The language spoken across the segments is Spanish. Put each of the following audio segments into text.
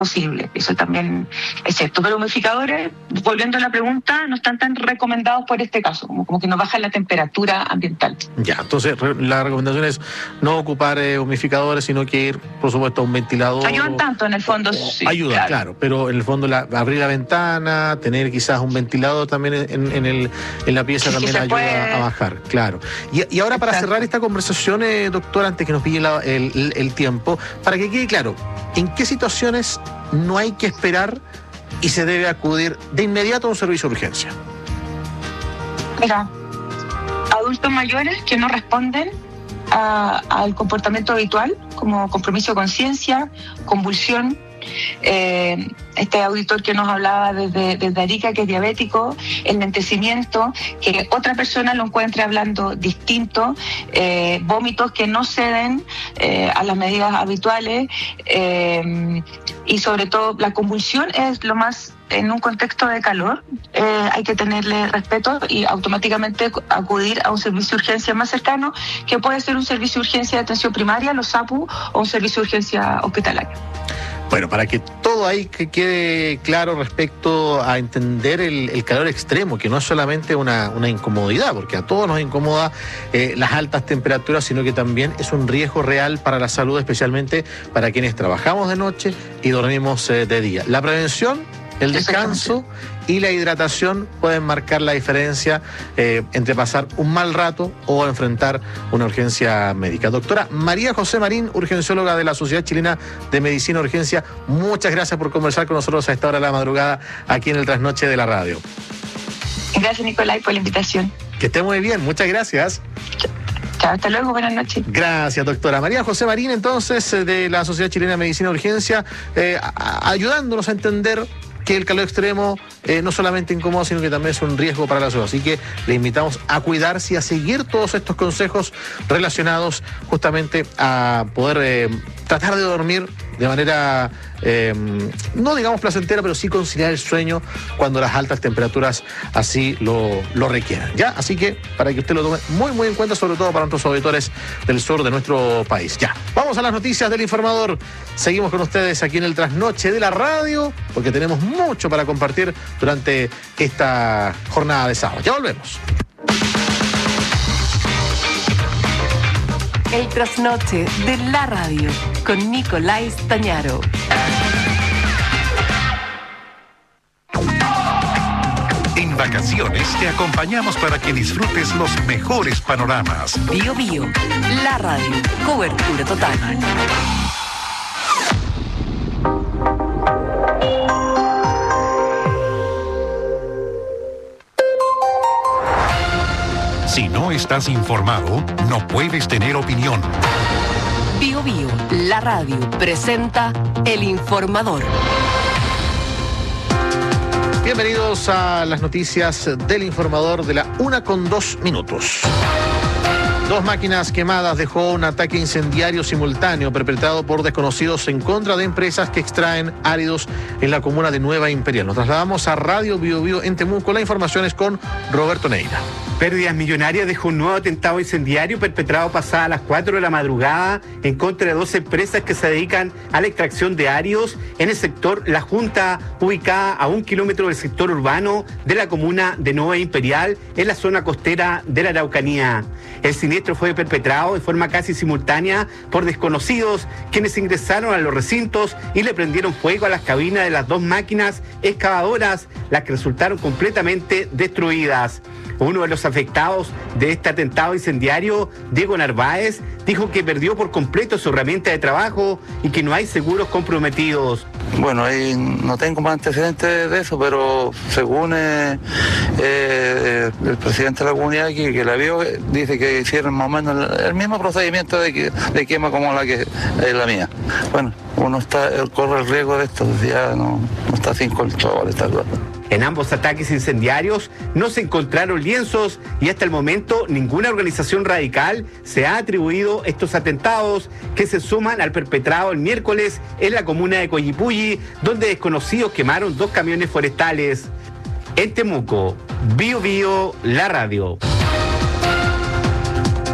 posible. Eso también es cierto. Pero humidificadores, volviendo a la pregunta, no están tan recomendados por este caso, como que nos bajan la temperatura ambiental. Ya, entonces la recomendación es no ocupar humidificadores, sino que ir, por supuesto, a un ventilador. Ayudan tanto, en el fondo. Sí, ayudan, claro, pero en el fondo abrir la ventana, tener quizás un ventilador también en la pieza, sí, también ayuda a bajar, claro. Y ahora, para cerrar esta conversación, doctora, antes que nos pille el tiempo, para que quede claro, ¿en qué situaciones no hay que esperar y se debe acudir de inmediato a un servicio de urgencia? Mira, adultos mayores que no responden al comportamiento habitual, como compromiso de conciencia, convulsión. Este auditor que nos hablaba desde Arica, que es diabético, el lentecimiento, que otra persona lo encuentre hablando distinto, vómitos que no ceden a las medidas habituales, y sobre todo la convulsión es lo más. En un contexto de calor, hay que tenerle respeto y automáticamente acudir a un servicio de urgencia más cercano, que puede ser un servicio de urgencia de atención primaria, los SAPU, o un servicio de urgencia hospitalaria. Bueno, para que todo ahí que quede claro respecto a entender el calor extremo, que no es solamente una incomodidad, porque a todos nos incomoda las altas temperaturas, sino que también es un riesgo real para la salud, especialmente para quienes trabajamos de noche y dormimos de día. La prevención, el descanso y la hidratación pueden marcar la diferencia entre pasar un mal rato o enfrentar una urgencia médica. Doctora María José Marín, urgencióloga de la Sociedad Chilena de Medicina de Urgencia, muchas gracias por conversar con nosotros a esta hora de la madrugada aquí en el Trasnoche de la Radio. Gracias, Nicolai, por la invitación. Que esté muy bien, muchas gracias. Chao, hasta luego, buenas noches. Gracias, doctora. María José Marín, entonces, de la Sociedad Chilena de Medicina de Urgencia, ayudándonos a entender que el calor extremo no solamente incomoda, sino que también es un riesgo para la salud. Así que le invitamos a cuidarse y a seguir todos estos consejos relacionados justamente a poder tratar de dormir de manera, no digamos placentera, pero sí conciliar el sueño cuando las altas temperaturas así lo requieran, ¿ya? Así que para que usted lo tome muy, muy en cuenta, sobre todo para nuestros auditores del sur de nuestro país. Ya, vamos a las noticias del Informador. Seguimos con ustedes aquí en el Trasnoche de la Radio, porque tenemos mucho para compartir durante esta jornada de sábado. Ya volvemos. El Trasnoche de la Radio con Nicolai Stañaro. En vacaciones te acompañamos para que disfrutes los mejores panoramas. Bio Bio, la radio, cobertura total. Si no estás informado, no puedes tener opinión. Bio Bio, la radio, presenta El Informador. Bienvenidos a las noticias del Informador de la 1:02. 2 máquinas quemadas dejó un ataque incendiario simultáneo perpetrado por desconocidos en contra de empresas que extraen áridos en la comuna de Nueva Imperial. Nos trasladamos a Radio Bio Bio en Temuco. La información es con Roberto Neira. Pérdidas millonarias dejó un nuevo atentado incendiario perpetrado pasadas las 4 de la madrugada en contra de 2 empresas que se dedican a la extracción de áridos en el sector La Junta, ubicada a 1 kilómetro del sector urbano de la comuna de Nueva Imperial, en la zona costera de la Araucanía. El siniestro fue perpetrado de forma casi simultánea por desconocidos, quienes ingresaron a los recintos y le prendieron fuego a las cabinas de las 2 máquinas excavadoras, las que resultaron completamente destruidas. Uno de los afectados de este atentado incendiario, Diego Narváez, dijo que perdió por completo su herramienta de trabajo y que no hay seguros comprometidos. Bueno, ahí no tengo más antecedentes de eso, pero según el presidente de la comunidad aquí, que la vio, dice que hicieron más o menos el mismo procedimiento de quema como la que es la mía. Bueno, uno corre el riesgo de esto, ya no está sin control, está claro. En ambos ataques incendiarios no se encontraron lienzos y hasta el momento ninguna organización radical se ha atribuido estos atentados, que se suman al perpetrado el miércoles en la comuna de Coyipulli, donde desconocidos quemaron 2 camiones forestales. En Temuco, Bio Bio, la radio.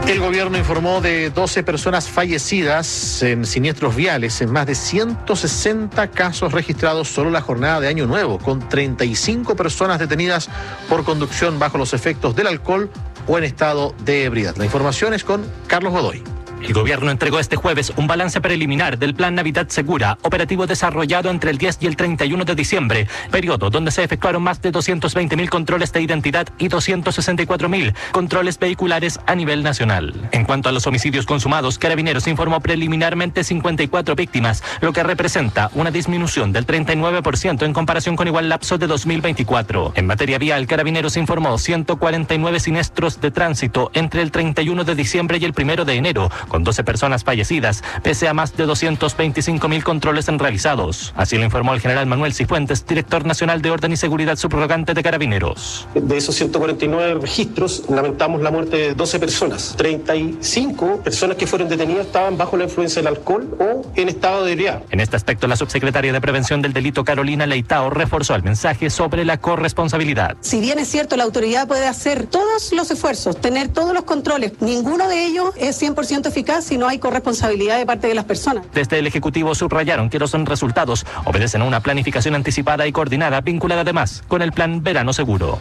El gobierno informó de 12 personas fallecidas en siniestros viales, en más de 160 casos registrados solo la jornada de Año Nuevo, con 35 personas detenidas por conducción bajo los efectos del alcohol o en estado de ebriedad. La información es con Carlos Godoy. El gobierno entregó este jueves un balance preliminar del Plan Navidad Segura, operativo desarrollado entre el 10 y el 31 de diciembre, periodo donde se efectuaron más de 220.000 controles de identidad y 264.000 controles vehiculares a nivel nacional. En cuanto a los homicidios consumados, Carabineros informó preliminarmente 54 víctimas, lo que representa una disminución del 39% en comparación con igual lapso de 2024. En materia vial, Carabineros informó 149 siniestros de tránsito entre el 31 de diciembre y el 1 de enero, con 12 personas fallecidas, pese a más de 225.000 controles realizados. Así lo informó el general Manuel Cifuentes, director nacional de Orden y Seguridad subrogante de Carabineros. De esos 149 registros, lamentamos la muerte de 12 personas. 35 personas que fueron detenidas estaban bajo la influencia del alcohol o en estado de ebriedad. En este aspecto, la subsecretaria de Prevención del Delito, Carolina Leitao, reforzó el mensaje sobre la corresponsabilidad. Si bien es cierto, la autoridad puede hacer todos los esfuerzos, tener todos los controles, ninguno de ellos es 100% eficaz si no hay corresponsabilidad de parte de las personas. Desde el Ejecutivo subrayaron que los resultados obedecen a una planificación anticipada y coordinada, vinculada además con el Plan Verano Seguro.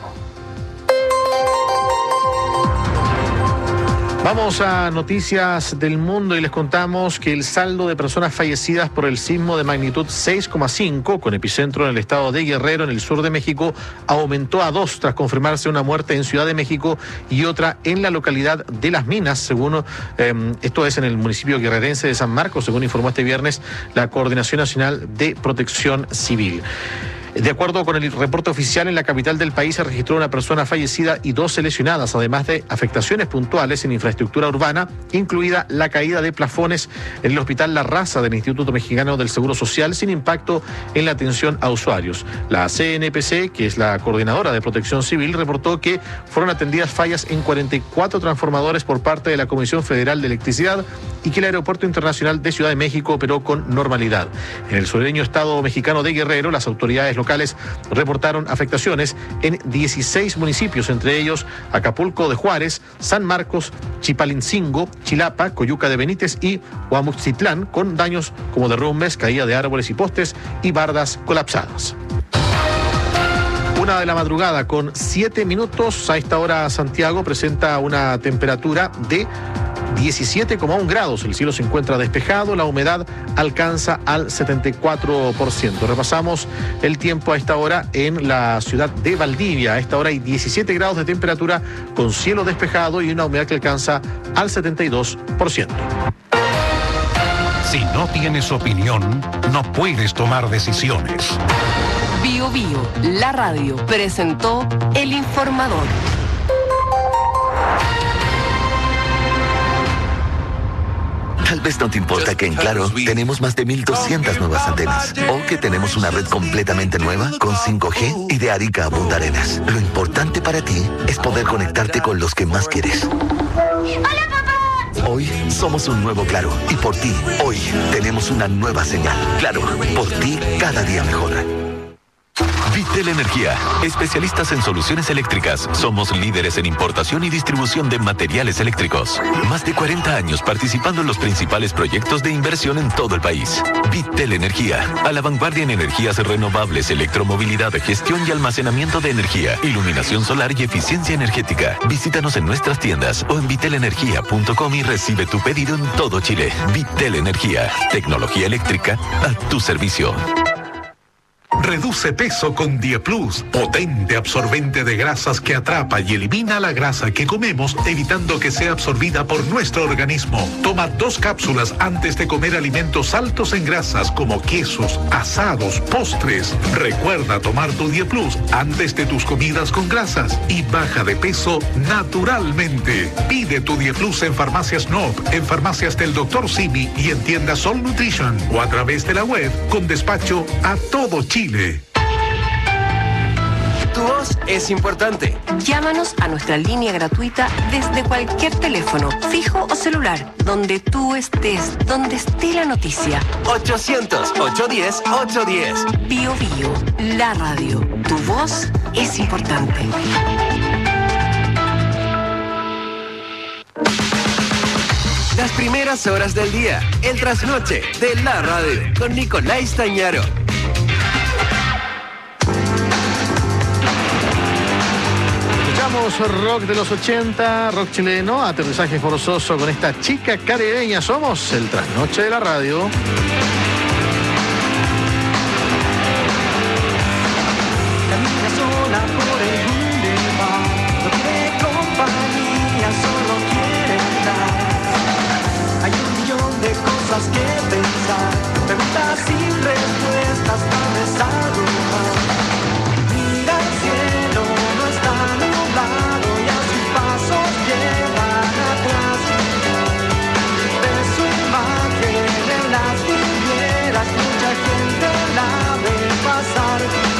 Vamos a noticias del mundo y les contamos que el saldo de personas fallecidas por el sismo de magnitud 6,5 con epicentro en el estado de Guerrero, en el sur de México, aumentó a 2 tras confirmarse una muerte en Ciudad de México y otra en la localidad de Las Minas, según esto es en el municipio guerrerense de San Marcos, según informó este viernes la Coordinación Nacional de Protección Civil. De acuerdo con el reporte oficial, en la capital del país se registró una persona fallecida y 12 lesionadas, además de afectaciones puntuales en infraestructura urbana, incluida la caída de plafones en el Hospital La Raza del Instituto Mexicano del Seguro Social, sin impacto en la atención a usuarios. La CNPC, que es la coordinadora de Protección Civil, reportó que fueron atendidas fallas en 44 transformadores por parte de la Comisión Federal de Electricidad y que el Aeropuerto Internacional de Ciudad de México operó con normalidad. En el sureño estado mexicano de Guerrero, las autoridades locales reportaron afectaciones en 16 municipios, entre ellos Acapulco de Juárez, San Marcos, Chipalincingo, Chilapa, Coyuca de Benítez y Huamuxitlán, con daños como derrumbes, caída de árboles y postes y bardas colapsadas. 1 de la madrugada con 7 minutos. A esta hora Santiago presenta una temperatura de 17,1 grados. El cielo se encuentra despejado, la humedad alcanza al 74%. Repasamos el tiempo a esta hora en la ciudad de Valdivia. A esta hora hay 17 grados de temperatura con cielo despejado y una humedad que alcanza al 72%. Si no tienes opinión, no puedes tomar decisiones. Bio Bio, la radio, presentó El Informador. Tal vez no te importa que en Claro tenemos más de 1,200 nuevas antenas o que tenemos una red completamente nueva con 5G y de Arica a Punta Arenas. Lo importante para ti es poder conectarte con los que más quieres. ¡Hola, papá! Hoy somos un nuevo Claro y por ti, hoy tenemos una nueva señal. Claro, por ti cada día mejor. Vitel Energía, especialistas en soluciones eléctricas. Somos líderes en importación y distribución de materiales eléctricos. Más de 40 años participando en los principales proyectos de inversión en todo el país. Vitel Energía, a la vanguardia en energías renovables, electromovilidad, gestión y almacenamiento de energía, iluminación solar y eficiencia energética. Visítanos en nuestras tiendas o en vitelenergia.com y recibe tu pedido en todo Chile. Vitel Energía, tecnología eléctrica a tu servicio. Reduce peso con DiePlus, potente absorbente de grasas que atrapa y elimina la grasa que comemos, evitando que sea absorbida por nuestro organismo. Toma 2 cápsulas antes de comer alimentos altos en grasas como quesos, asados, postres. Recuerda tomar tu DiePlus antes de tus comidas con grasas y baja de peso naturalmente. Pide tu DiePlus en Farmacias Nob, en Farmacias del Dr. Simi y en tiendas Sol Nutrition o a través de la web con despacho a todo Chile. Tu voz es importante. Llámanos a nuestra línea gratuita desde cualquier teléfono, fijo o celular, donde tú estés, donde esté la noticia. 800-810-810. Bio Bio, la radio. Tu voz es importante. Las primeras horas del día, el trasnoche de la radio, con Nicolás Tañaro. Escuchamos rock de los 80, rock chileno, aterrizaje forzoso con esta chica caribeña. Somos el trasnoche de la radio. Camina sola por el boulevard, no quiere compañía, solo quiere estar. Hay un millón de cosas que pensar, preguntas sin respuestas, tal vez algo más. Mira el cielo, no está nublado y a sus pasos llevan atrás. De su imagen en las vidrieras, mucha gente la ve pasar.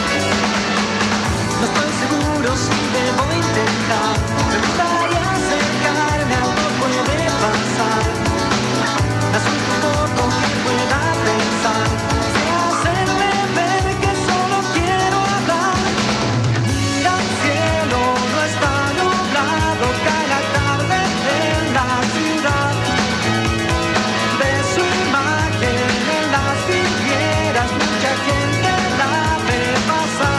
No estoy seguro si debo intentar, me gustaría acercarme, algo puede pasar. Asusto un poco que pueda pensar, sea hacerle ver que solo quiero hablar. Mira al cielo, no está nublado, cae la tarde en la ciudad. De su imagen en las vidrieras, mucha gente la ve pasar.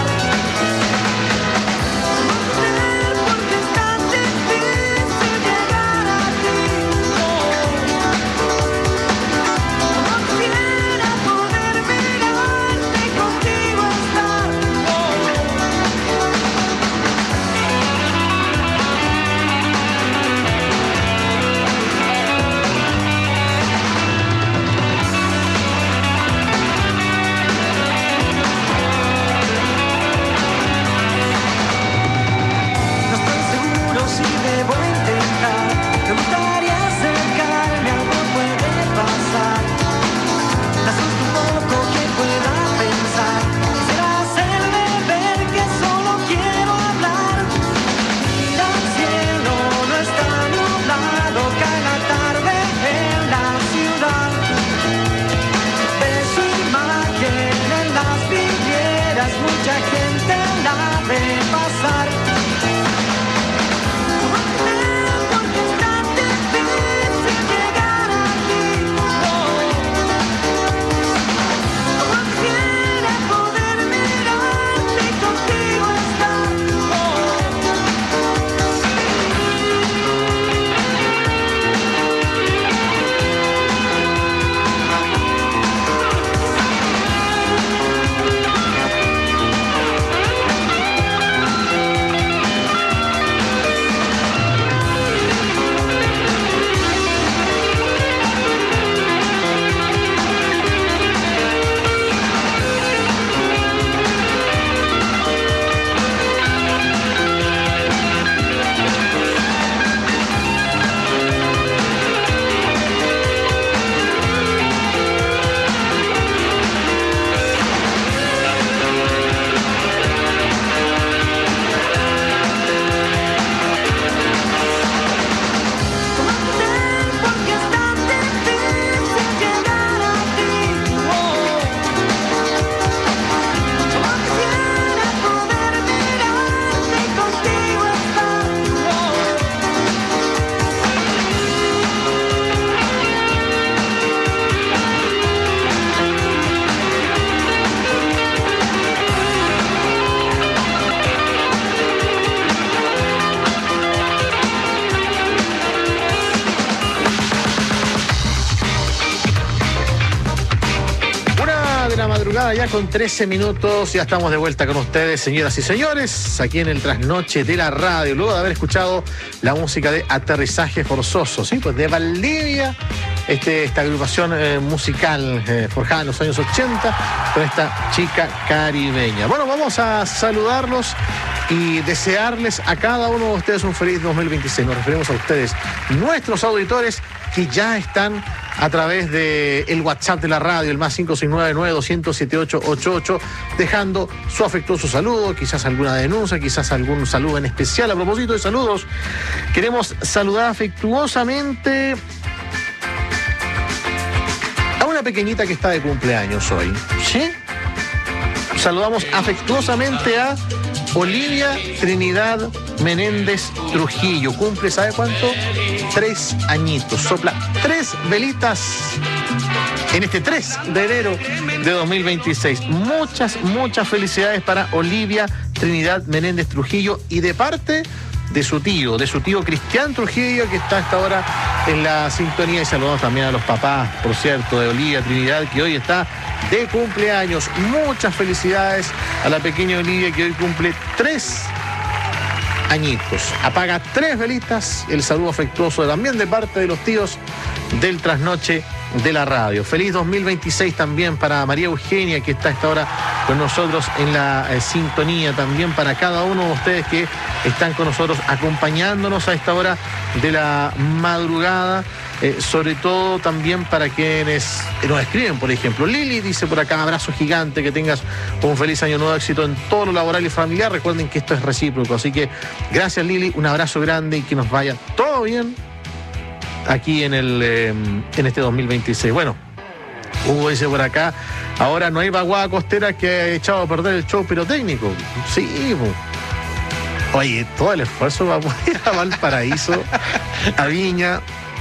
Ya con 13 minutos, ya estamos de vuelta con ustedes, señoras y señores, aquí en el trasnoche de la radio, luego de haber escuchado la música de Aterrizaje Forzoso, ¿sí? Pues de Valdivia, esta agrupación musical forjada en los años 80 con esta chica caribeña. Bueno, vamos a saludarlos y desearles a cada uno de ustedes un feliz 2026. Nos referimos a ustedes, nuestros auditores que ya están a través del WhatsApp de la radio, el más 569-900-7888, dejando su afectuoso saludo, quizás alguna denuncia, quizás algún saludo en especial. A propósito de saludos, queremos saludar afectuosamente a una pequeñita que está de cumpleaños hoy, ¿sí? Saludamos afectuosamente a Olivia Trinidad Menéndez Trujillo. Cumple, ¿sabe cuánto? 3 añitos. Sopla 3 3 velitas en este 3 de enero de 2026. Muchas felicidades para Olivia Trinidad Menéndez Trujillo y de parte de su tío Cristian Trujillo, que está hasta ahora en la sintonía. Y saludamos también a los papás, por cierto, de Olivia Trinidad, que hoy está de cumpleaños. Muchas felicidades a la pequeña Olivia, que hoy cumple 3 añitos. Apaga 3 velitas. El saludo afectuoso también de parte de los tíos del trasnoche de la radio. Feliz 2026 también para María Eugenia, que está a esta hora con nosotros en la sintonía. También para cada uno de ustedes que están con nosotros acompañándonos a esta hora de la madrugada. Sobre todo también para quienes nos escriben, por ejemplo. Lili dice por acá: abrazo gigante, que tengas un feliz año nuevo, éxito en todo lo laboral y familiar. Recuerden que esto es recíproco, así que gracias, Lili, un abrazo grande y que nos vaya todo bien aquí en este 2026. Bueno, Hugo dice por acá: ahora no hay vaguada costera que ha echado a perder el show pirotécnico. Sí, oye, todo el esfuerzo va a ir a Valparaíso, a Viña.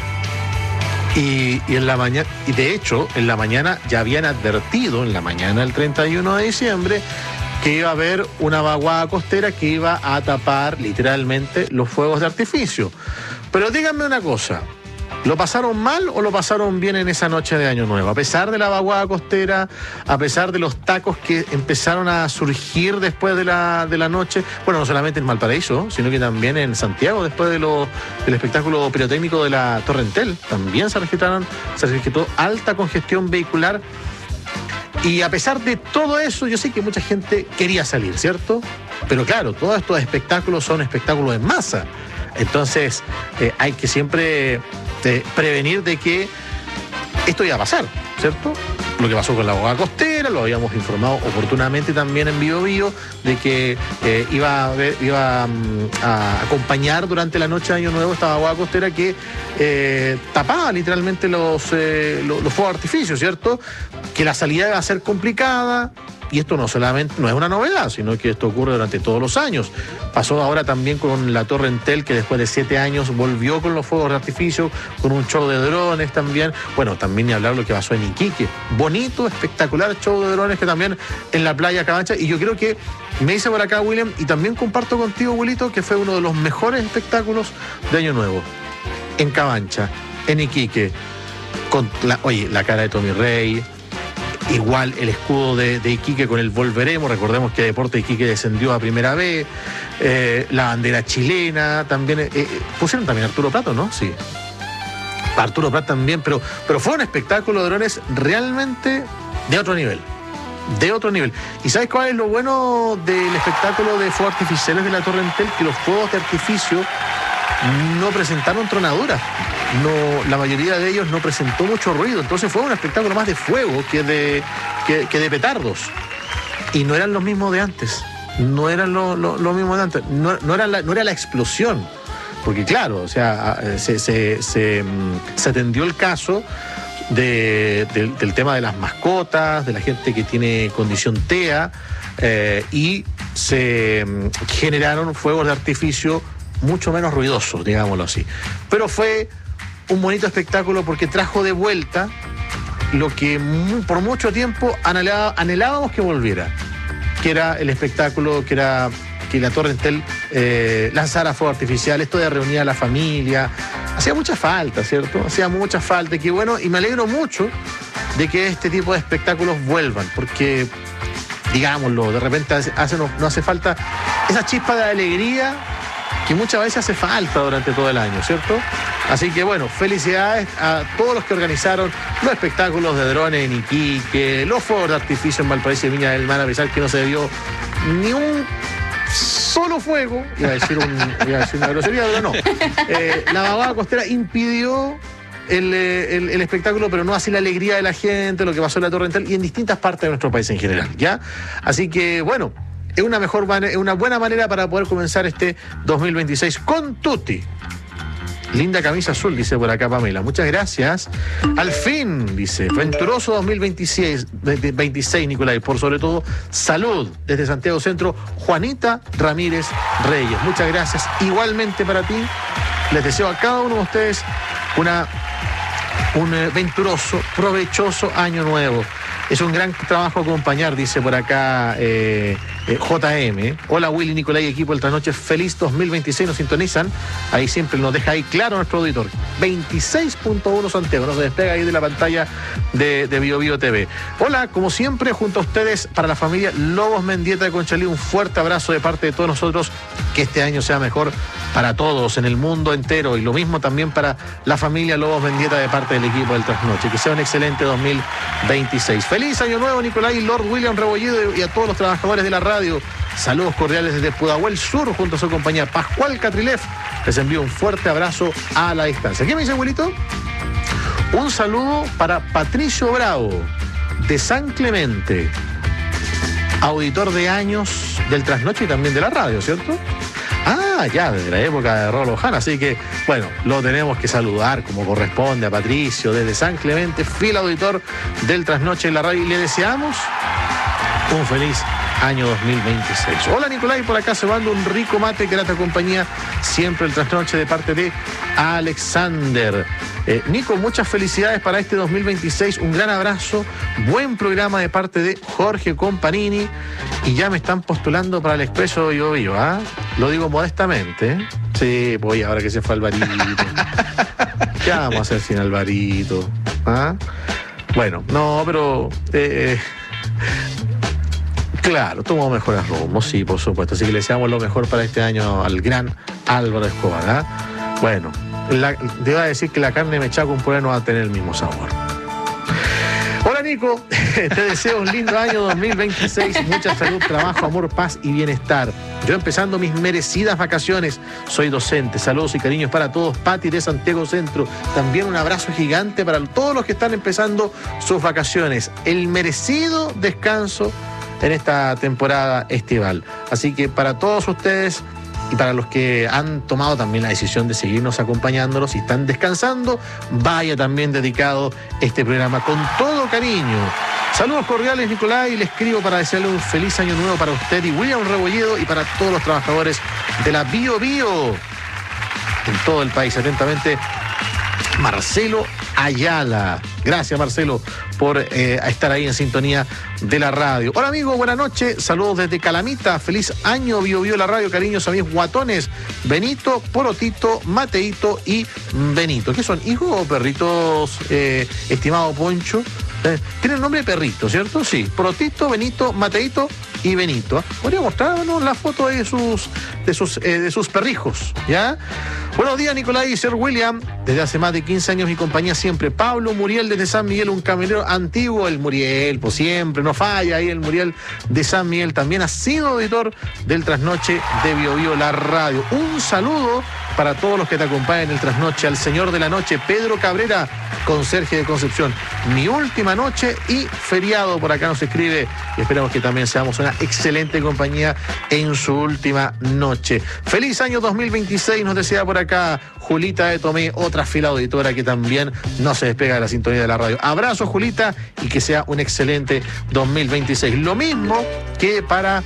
Y en la mañana, y de hecho, en la mañana ya habían advertido, en la mañana del 31 de diciembre, que iba a haber una vaguada costera que iba a tapar literalmente los fuegos de artificio. Pero díganme una cosa, ¿lo pasaron mal o lo pasaron bien en esa noche de Año Nuevo? A pesar de la vaguada costera, a pesar de los tacos que empezaron a surgir después de la noche, bueno, no solamente en Valparaíso, sino que también en Santiago, después del espectáculo pirotécnico de la Torrentel, también se registró alta congestión vehicular. Y a pesar de todo eso, yo sé que mucha gente quería salir, ¿cierto? Pero claro, todos estos espectáculos son espectáculos en masa. Entonces, hay que siempre prevenir de que esto iba a pasar, ¿cierto? Lo que pasó con la vaguada costera, lo habíamos informado oportunamente también en Bio Bio, de que iba a acompañar durante la noche de Año Nuevo esta vaguada costera que tapaba literalmente los fuegos de artificio, ¿cierto? Que la salida iba a ser complicada. Y esto no es una novedad, sino que esto ocurre durante todos los años. Pasó ahora también con la Torrentel, que después de 7 años volvió con los fuegos de artificio, con un show de drones también. Bueno, también ni hablar lo que pasó en Iquique. Bonito, espectacular show de drones que también en la playa Cabancha. Y yo creo que me dice por acá, William, y también comparto contigo, Wilito, que fue uno de los mejores espectáculos de Año Nuevo. En Cabancha, en Iquique, con la cara de Tommy Rey. Igual el escudo de Iquique con el Volveremos. Recordemos que Deporte Iquique descendió a Primera B. La bandera chilena también. Pusieron también a Arturo Prat, ¿no? Sí. Arturo Prat también. Pero fue un espectáculo de drones realmente de otro nivel. De otro nivel. ¿Y sabes cuál es lo bueno del espectáculo de fuegos artificiales de la Torrentel? Que los fuegos de artificio no presentaron tronaduras. No, la mayoría de ellos no presentó mucho ruido, entonces fue un espectáculo más de fuego que de petardos. Y no eran los mismos de antes. No eran los mismos de antes. No era la explosión. Porque claro, o sea, se atendió el caso del tema de las mascotas, de la gente que tiene condición TEA, y se generaron fuegos de artificio mucho menos ruidosos, digámoslo así. Pero fue un bonito espectáculo porque trajo de vuelta lo que por mucho tiempo anhelábamos que volviera, que era el espectáculo, que la Torrentel lanzara fuego artificial, esto de reunir a la familia. Hacía mucha falta, ¿cierto? Hacía mucha falta. Y que bueno, y me alegro mucho de que este tipo de espectáculos vuelvan, porque, digámoslo, de repente no hace falta esa chispa de alegría que muchas veces hace falta durante todo el año, ¿cierto? Así que bueno, felicidades a todos los que organizaron los espectáculos de drones en Iquique, los fuegos de artificio en Valparaíso y Viña del Mar, a pesar que no se vio ni un solo fuego. Iba a decir una grosería, pero no. La vaguada costera impidió el espectáculo, pero no así la alegría de la gente, lo que pasó en la Torrentel y en distintas partes de nuestro país en general, ¿ya? Así que bueno, es una buena manera para poder comenzar este 2026 con tutti. Linda camisa azul, dice por acá Pamela. Muchas gracias. Al fin, dice, venturoso 2026, Nicolás, por sobre todo, salud. Desde Santiago Centro, Juanita Ramírez Reyes. Muchas gracias. Igualmente para ti, les deseo a cada uno de ustedes una un venturoso, provechoso año nuevo. Es un gran trabajo acompañar, dice por acá JM. Hola Willy, Nicolás y equipo del Trasnoche, feliz 2026, nos sintonizan. Ahí siempre nos deja ahí claro nuestro auditor. 26.1 Santiago, nos despega ahí de la pantalla de Bio Bio TV. Hola, como siempre, junto a ustedes, para la familia Lobos Mendieta de Conchalí, un fuerte abrazo de parte de todos nosotros, que este año sea mejor para todos en el mundo entero, y lo mismo también para la familia Lobos Mendieta de parte del equipo del Trasnoche. Que sea un excelente 2026. Feliz año nuevo, Nicolás y Lord William Rebolledo, y a todos los trabajadores de la radio. Saludos cordiales desde Pudahuel Sur, junto a su compañía Pascual Catrilef. Les envío un fuerte abrazo a la distancia. ¿Qué me dice, abuelito? Un saludo para Patricio Bravo, de San Clemente, auditor de años del Trasnoche y también de la radio, ¿cierto? Ah, ya, desde la época de Rolo Jana, así que, bueno, lo tenemos que saludar como corresponde a Patricio, desde San Clemente, fiel auditor del Trasnoche en la radio, y le deseamos un feliz año 2026. Hola Nicolás, y por acá se manda un rico mate, grata compañía, siempre el Trasnoche de parte de Alexander. Nico, muchas felicidades para este 2026, un gran abrazo, buen programa de parte de Jorge Companini, y ya me están postulando para el Expreso Bio Bio, ¿ah? Lo digo modestamente, ¿eh? Sí, pues ahora que se fue Alvarito. ¿Qué vamos a hacer sin Alvarito? ¿Ah? Bueno, no, pero... claro, tomó mejores rumos, sí, por supuesto. Así que le deseamos lo mejor para este año al gran Álvaro Escobar, ¿ah? Bueno, te iba a decir que la carne mechada con puré no va a tener el mismo sabor. Hola Nico, te deseo un lindo año 2026, mucha salud, trabajo, amor, paz y bienestar. Yo empezando mis merecidas vacaciones, soy docente, saludos y cariños para todos. Pati de Santiago Centro, también un abrazo gigante para todos los que están empezando sus vacaciones, el merecido descanso en esta temporada estival. Así que para todos ustedes y para los que han tomado también la decisión de seguirnos acompañándonos y están descansando, vaya también dedicado este programa con todo cariño. Saludos cordiales, Nicolás, y le escribo para desearle un feliz año nuevo para usted y William Rebolledo, y para todos los trabajadores de la Bio Bio en todo el país. Atentamente, Marcelo Ayala. Gracias, Marcelo, por estar ahí en sintonía de la radio. Hola, amigo, buenas noches. Saludos desde Calamita. Feliz año, Bio Bio la radio. Cariños a mis guatones, Benito, Porotito, Mateito y Benito. ¿Qué son, hijos o perritos, estimado Poncho? Tienen nombre de perrito, ¿cierto? Sí. Porotito, Benito, Mateito y Benito. Podría mostrarnos la foto de sus perrijos, ¿ya? Buenos días, Nicolás y Sir William. Desde hace más de 15 años mi compañía siempre. Pablo Muriel desde San Miguel, un camionero antiguo. El Muriel, pues siempre, no falla ahí el Muriel de San Miguel. También ha sido auditor del Trasnoche de Bio Bio la radio. Un saludo para todos los que te acompañan en el Trasnoche. Al señor de la noche, Pedro Cabrera, conserje de Concepción. Mi última noche y feriado, por acá nos escribe, y esperamos que también seamos una excelente compañía en su última noche. Feliz año 2026, nos desea por acá Julita de Tomé, otra fiel auditora que también no se despega de la sintonía de la radio. Abrazo, Julita, y que sea un excelente 2026. Lo mismo que para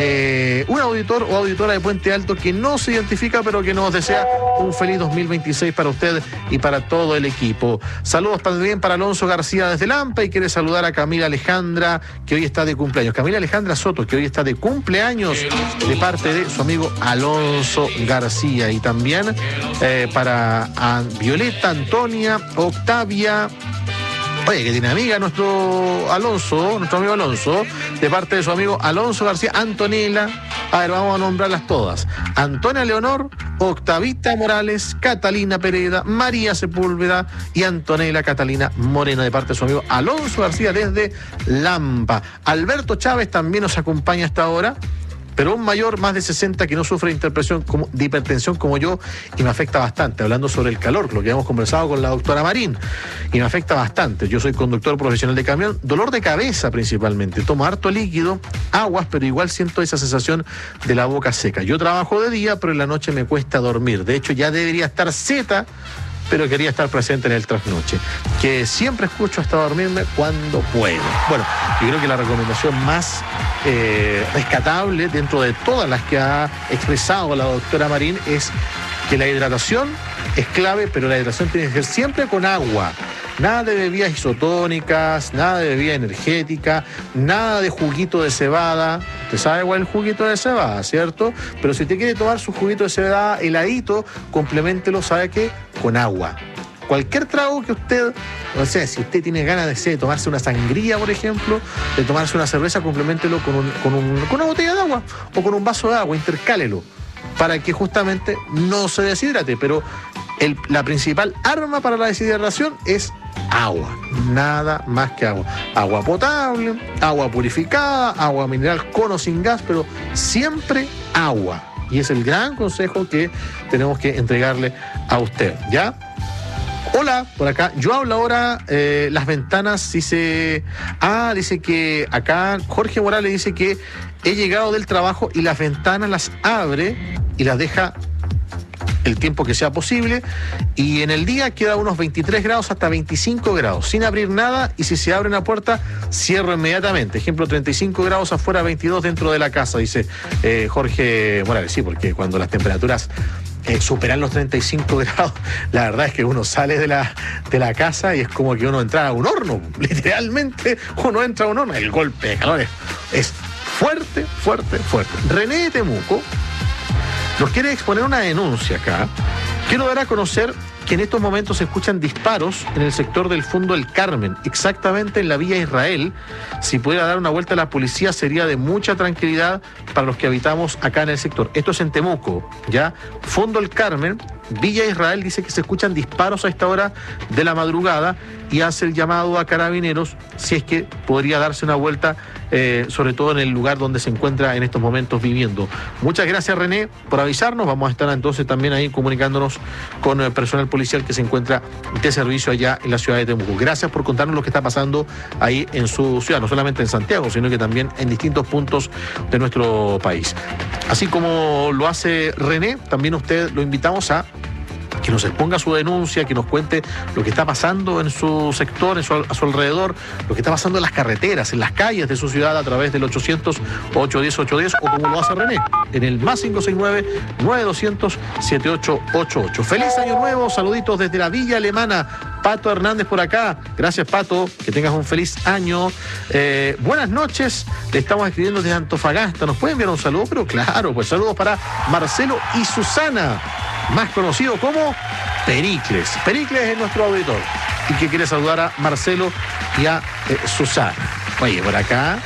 un auditor o auditora de Puente Alto que no se identifica, pero que nos desea un feliz 2026 para usted y para todo el equipo. Saludos también para Alonso García desde Lampa, y quiere saludar a Camila Alejandra, que hoy está de cumpleaños. Camila Alejandra Soto, que hoy está de cumpleaños, de parte de su amigo Alonso García. Y también para Violeta, Antonia, Octavia. Oye, que tiene amiga nuestro amigo Alonso, de parte de su amigo Alonso García, Antonella. A ver, vamos a nombrarlas todas. Antonia Leonor, Octavita Morales, Catalina Pereda, María Sepúlveda y Antonella Catalina Morena, de parte de su amigo Alonso García desde Lampa. Alberto Chávez también nos acompaña hasta ahora, pero un mayor más de 60 que no sufre de hipertensión como yo, y me afecta bastante, hablando sobre el calor, lo que hemos conversado con la doctora Marín, y me afecta bastante. Yo soy conductor profesional de camión, dolor de cabeza principalmente, tomo harto líquido, aguas, pero igual siento esa sensación de la boca seca. Yo trabajo de día, pero en la noche me cuesta dormir. De hecho, ya debería estar zeta, pero quería estar presente en el Trasnoche, que siempre escucho hasta dormirme cuando puedo. Bueno, yo creo que la recomendación más rescatable dentro de todas las que ha expresado la doctora Marín es que la hidratación es clave, pero la hidratación tiene que ser siempre con agua. nada de bebidas isotónicas, nada de bebida energética, nada de juguito de cebada. Usted sabe cuál es el juguito de cebada, ¿cierto? Pero si usted quiere tomar su juguito de cebada heladito, compleméntelo, ¿sabe qué? Con agua. Cualquier trago que usted, o sea, si usted tiene ganas de tomarse una sangría, por ejemplo, de tomarse una cerveza, compleméntelo con una botella de agua o con un vaso de agua, intercálelo, para que justamente no se deshidrate. Pero la principal arma para la deshidratación es agua, nada más que agua. Agua potable, agua purificada, agua mineral con o sin gas, pero siempre agua. Y es el gran consejo que tenemos que entregarle a usted, ¿ya? Hola, por acá. Yo hablo ahora, las ventanas, dice que acá Jorge Morales dice que he llegado del trabajo y las ventanas las abre y las deja el tiempo que sea posible, y en el día queda unos 23 grados hasta 25 grados, sin abrir nada, y si se abre una puerta, cierro inmediatamente. Ejemplo, 35 grados afuera, 22 dentro de la casa, dice Jorge Morales. Sí, porque cuando las temperaturas superan los 35 grados, la verdad es que uno sale de la casa y es como que uno entra a un horno. Literalmente uno entra a un horno. El golpe de calor es fuerte, fuerte, fuerte. René de Temuco nos quiere exponer una denuncia acá. Quiero dar a conocer que en estos momentos se escuchan disparos en el sector del Fondo El Carmen, exactamente en la Villa Israel. Si pudiera dar una vuelta a la policía sería de mucha tranquilidad para los que habitamos acá en el sector. Esto es en Temuco, ¿ya? Fondo El Carmen, Villa Israel, dice que se escuchan disparos a esta hora de la madrugada y hace el llamado a carabineros si es que podría darse una vuelta, sobre todo en el lugar donde se encuentra en estos momentos viviendo. Muchas gracias, René, por avisarnos. Vamos a estar entonces también ahí comunicándonos con el personal policial que se encuentra de servicio allá en la ciudad de Temuco. Gracias por contarnos lo que está pasando ahí en su ciudad, no solamente en Santiago, sino que también en distintos puntos de nuestro país. Así como lo hace René, también usted lo invitamos a que nos exponga su denuncia, que nos cuente lo que está pasando en su sector, a su alrededor, lo que está pasando en las carreteras, en las calles de su ciudad a través del 800-810-810 o como lo hace René, en el más 569-9200-7888. ¡Feliz Año Nuevo! Saluditos desde la Villa Alemana. Pato Hernández por acá. Gracias, Pato. Que tengas un feliz año. Buenas noches. Le estamos escribiendo desde Antofagasta. ¿Nos puede enviar un saludo? Pero claro, pues saludos para Marcelo y Susana, más conocido como Pericles. Pericles es nuestro auditor y que quiere saludar a Marcelo y a Susana. Oye, por acá,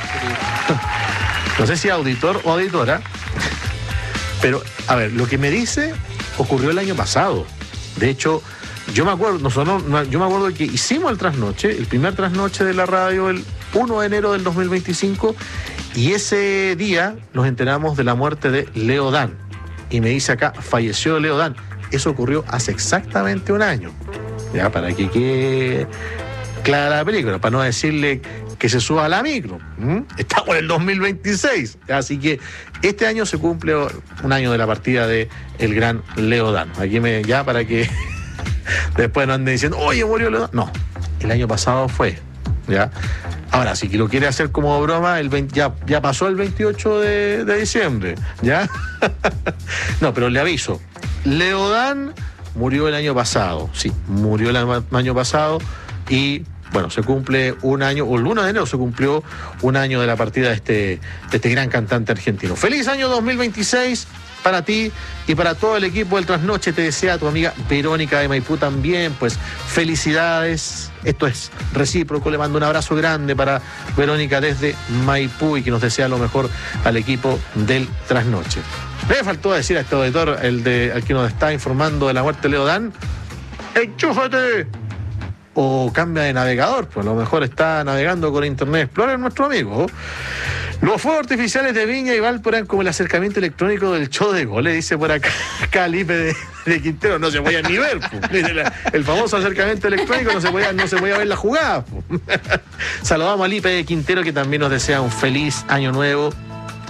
no sé si auditor o auditora, pero a ver, lo que me dice ocurrió el año pasado. De hecho, yo me acuerdo que hicimos el trasnoche, el primer trasnoche de la radio el 1 de enero del 2025, y ese día nos enteramos de la muerte de Leo Dan. Y me dice acá, falleció Leo Dan. Eso ocurrió hace exactamente un año. Ya, para que quede clara la película, para no decirle que se suba a la micro. Estamos en el 2026. Así que este año se cumple un año de la partida de el gran Leo Dan. Aquí ya para que después no anden diciendo, oye, murió Leo Dan. No, el año pasado fue. ¿Ya? Ahora, si lo quiere hacer como broma, ya pasó el 28 de diciembre, ¿ya? No, pero le aviso, Leo Dan murió el año pasado, sí, murió el año pasado y, bueno, se cumple un año, o el 1 de enero se cumplió un año de la partida de este gran cantante argentino. ¡Feliz año 2026! Para ti y para todo el equipo del Trasnoche te desea tu amiga Verónica de Maipú también, pues felicidades, esto es recíproco, le mando un abrazo grande para Verónica desde Maipú y que nos desea lo mejor al equipo del Trasnoche. Me faltó decir a este auditor, al que nos está informando de la muerte de Leo Dan, ¡enchúfate! O cambia de navegador, pues a lo mejor está navegando con Internet Explorer nuestro amigo. Los fuegos artificiales de Viña y Valpo eran como el acercamiento electrónico del show de goles, dice por acá Calipe de Quintero. No se podía ni ver, el famoso acercamiento electrónico no se podía ver la jugada. Saludamos a Lipe de Quintero, que también nos desea un feliz año nuevo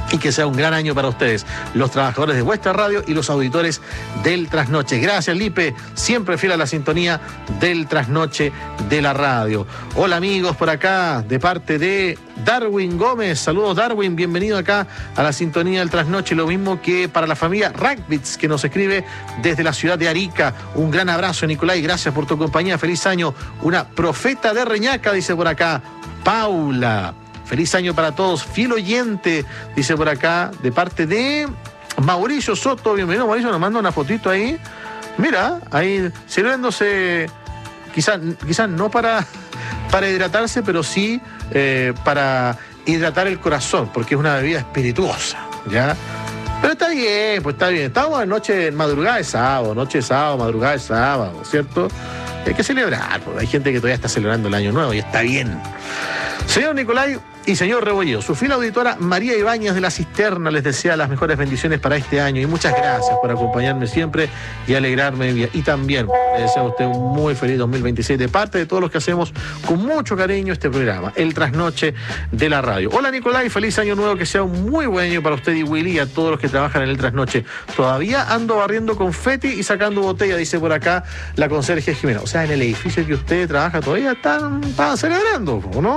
y que sea un gran año para ustedes, los trabajadores de vuestra radio y los auditores del Trasnoche. Gracias, Lipe, siempre fiel a la sintonía del Trasnoche de la radio. Hola, amigos, por acá, de parte de Darwin Gómez. Saludos, Darwin, bienvenido acá a la sintonía del Trasnoche. Lo mismo que para la familia Ragbits, que nos escribe desde la ciudad de Arica. Un gran abrazo, Nicolai, gracias por tu compañía, feliz año. Una profeta de Reñaca, dice por acá Paula. Feliz año para todos, fiel oyente, dice por acá, de parte de Mauricio Soto. Bienvenido, Mauricio, nos manda una fotito ahí. Mira, ahí sirviéndose, quizás no para hidratarse, pero sí para hidratar el corazón, porque es una bebida espirituosa, ¿ya? Pero está bien, pues está bien. Estamos en madrugada de sábado, madrugada de sábado, ¿cierto? Hay que celebrar, porque hay gente que todavía está celebrando el año nuevo y está bien. Señor Nicolai y señor Rebolledo, su fiel auditora María Ibáñez de la Cisterna les desea las mejores bendiciones para este año y muchas gracias por acompañarme siempre y alegrarme. Y también le deseo a usted un muy feliz 2026 de parte de todos los que hacemos con mucho cariño este programa, El Trasnoche de la radio. Hola, Nicolai, feliz año nuevo, que sea un muy buen año para usted y Willy y a todos los que trabajan en El Trasnoche. Todavía ando barriendo confeti y sacando botella, dice por acá la conserje Jimena. O sea, en el edificio que usted trabaja todavía están celebrando, ¿no?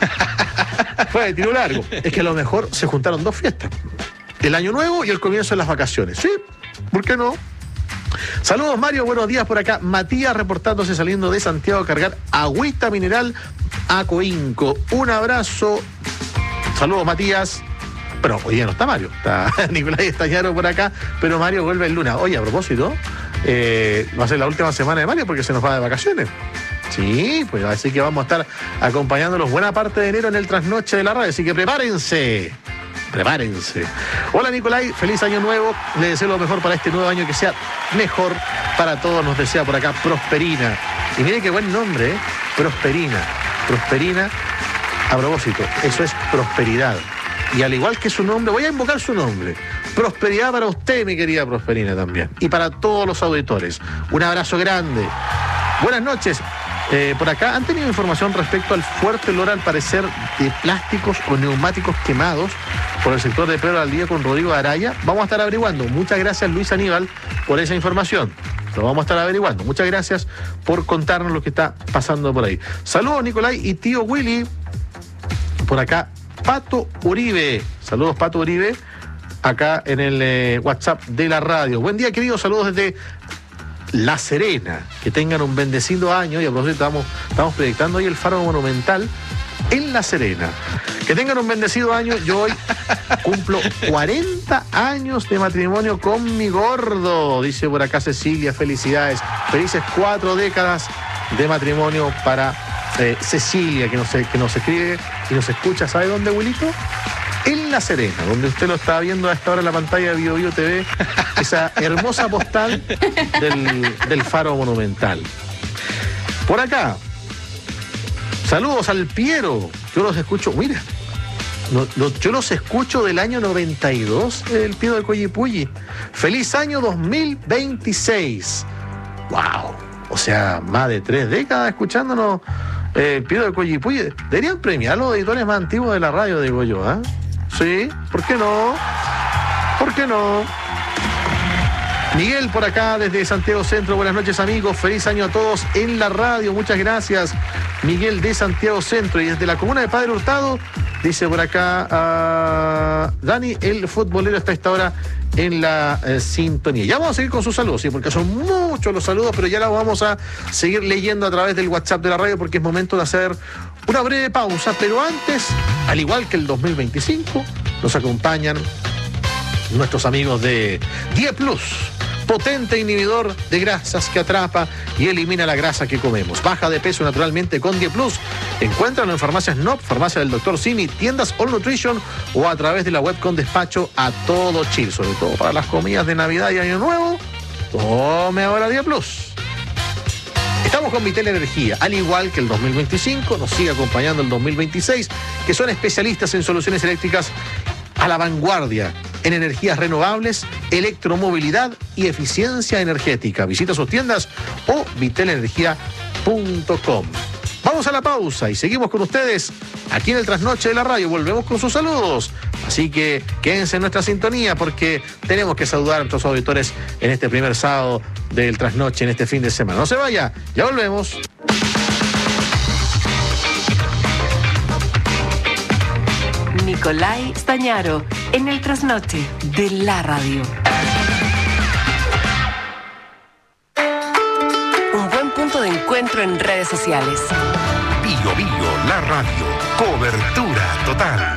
Fue de tiro largo. Es que a lo mejor se juntaron dos fiestas, el año nuevo y el comienzo de las vacaciones. Sí, ¿por qué no? Saludos, Mario, buenos días por acá. Matías reportándose saliendo de Santiago a cargar agüita mineral a Coinco. Un abrazo. Saludos, Matías. Pero hoy día no está Mario, está Nicolai Estañaro por acá, pero Mario vuelve el lunes. Oye, a propósito, va a ser la última semana de Mario porque se nos va de vacaciones. Sí, pues así que vamos a estar acompañándolos buena parte de enero en el Trasnoche de la radio, así que prepárense. Hola, Nicolai, feliz año nuevo, le deseo lo mejor para este nuevo año, que sea mejor para todos, nos desea por acá Prosperina. Y mire qué buen nombre, ¿eh? Prosperina, a propósito, eso es prosperidad. Y al igual que su nombre, voy a invocar su nombre. Prosperidad para usted, mi querida Prosperina, también. Y para todos los auditores. Un abrazo grande. Buenas noches. Por acá, ¿han tenido información respecto al fuerte olor, al parecer, de plásticos o neumáticos quemados por el sector de Pedro Valdivia con Rodrigo Araya? Vamos a estar averiguando. Muchas gracias, Luis Aníbal, por esa información. Lo vamos a estar averiguando. Muchas gracias por contarnos lo que está pasando por ahí. Saludos, Nicolai y tío Willy. Por acá, Pato Uribe. Saludos, Pato Uribe, acá en el WhatsApp de la radio. Buen día, queridos. Saludos desde La Serena. Que tengan un bendecido año. Y a propósito, estamos proyectando hoy el Faro Monumental en La Serena. Que tengan un bendecido año. Yo hoy cumplo 40 años de matrimonio con mi gordo. Dice por acá Cecilia, felicidades. Felices 4 décadas de matrimonio para Cecilia, que nos escribe y nos escucha. ¿Sabe dónde, Wilito? En La Serena, donde usted lo está viendo a esta hora en la pantalla de Bio Bio TV, esa hermosa postal del Faro Monumental. Por acá, saludos al Piero. Yo los escucho, mira, yo los escucho del año 92, el Piero de Coyipulli. Feliz año 2026. ¡Wow! O sea, más de 3 décadas escuchándonos. Piero de Coyipulli. Deberían premiar a los editores más antiguos de la radio, digo yo, ¿ah? Sí, ¿por qué no? Miguel por acá desde Santiago Centro. Buenas noches, amigos. Feliz año a todos en la radio. Muchas gracias, Miguel de Santiago Centro. Y desde la comuna de Padre Hurtado, dice por acá Dani, el futbolero, está a esta hora en la sintonía. Ya vamos a seguir con sus saludos, sí, porque son muchos los saludos, pero ya los vamos a seguir leyendo a través del WhatsApp de la radio, porque es momento de hacer una breve pausa. Pero antes, al igual que el 2025, nos acompañan nuestros amigos de Die Plus, potente inhibidor de grasas que atrapa y elimina la grasa que comemos. Baja de peso naturalmente con Die Plus. Encuéntralo en farmacias NOP, farmacia del Dr. Simi, tiendas All Nutrition o a través de la web con despacho a todo Chile, sobre todo para las comidas de Navidad y Año Nuevo. Tome ahora Die Plus. Estamos con Vitel Energía, al igual que el 2025, nos sigue acompañando el 2026, que son especialistas en soluciones eléctricas a la vanguardia en energías renovables, electromovilidad y eficiencia energética. Visita sus tiendas o vitelenergia.com. Vamos a la pausa y seguimos con ustedes aquí en el Trasnoche de la radio. Volvemos con sus saludos Así que quédense en nuestra sintonía porque tenemos que saludar a nuestros auditores en este primer sábado del trasnoche, en este fin de semana. No se vaya, ya volvemos. Nicolai Stañaro, en el trasnoche de la radio. Un buen punto de encuentro en redes sociales. Bio Bio, la radio. Cobertura total.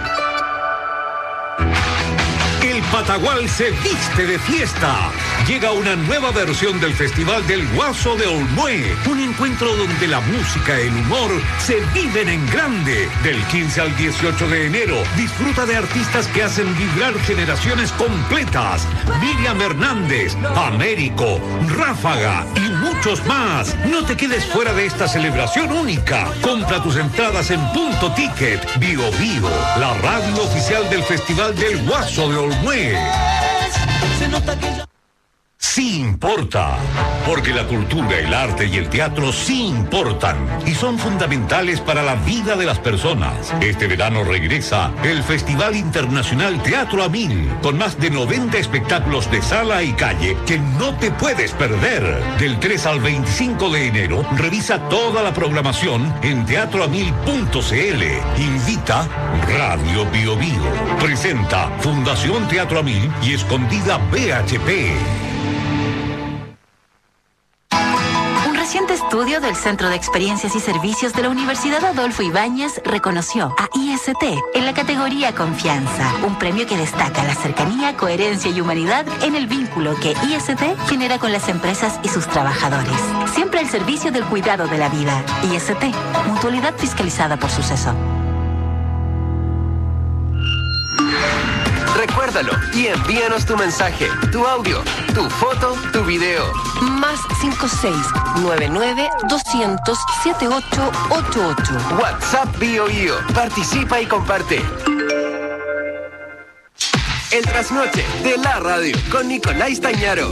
El Patagual se viste de fiesta. Llega una nueva versión del Festival del Guaso de Olmué. Un encuentro donde la música y el humor se viven en grande. Del 15 al 18 de enero, disfruta de artistas que hacen vibrar generaciones completas. Miriam Hernández, Américo, Ráfaga y muchos más. No te quedes fuera de esta celebración única. Compra tus entradas en Punto Ticket. Bio Bio, la radio oficial del Festival del Guaso de Olmué. Sí importa, porque la cultura, el arte y el teatro sí importan y son fundamentales para la vida de las personas. Este verano regresa el Festival Internacional Teatro a Mil, con más de 90 espectáculos de sala y calle que no te puedes perder. Del 3 al 25 de enero, revisa toda la programación en teatroamil.cl. Invita Radio Bio Bio. Presenta Fundación Teatro a Mil y Escondida BHP. Reciente estudio del Centro de Experiencias y Servicios de la Universidad Adolfo Ibáñez reconoció a IST en la categoría Confianza, un premio que destaca la cercanía, coherencia y humanidad en el vínculo que IST genera con las empresas y sus trabajadores. Siempre al servicio del cuidado de la vida. IST, mutualidad fiscalizada por Suceso. Recuérdalo y envíanos tu mensaje, tu audio, tu foto, tu video. Más 56-99-200-7888. WhatsApp Bio Bio. Participa y comparte. El trasnoche de la radio con Nicolai Stañaro.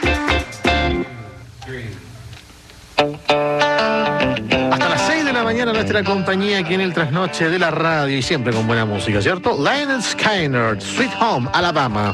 Hasta las 6 de la mañana nuestra compañía aquí en el trasnoche de la radio y siempre con buena música, ¿cierto? Lynyrd Skynyrd, Sweet Home, Alabama.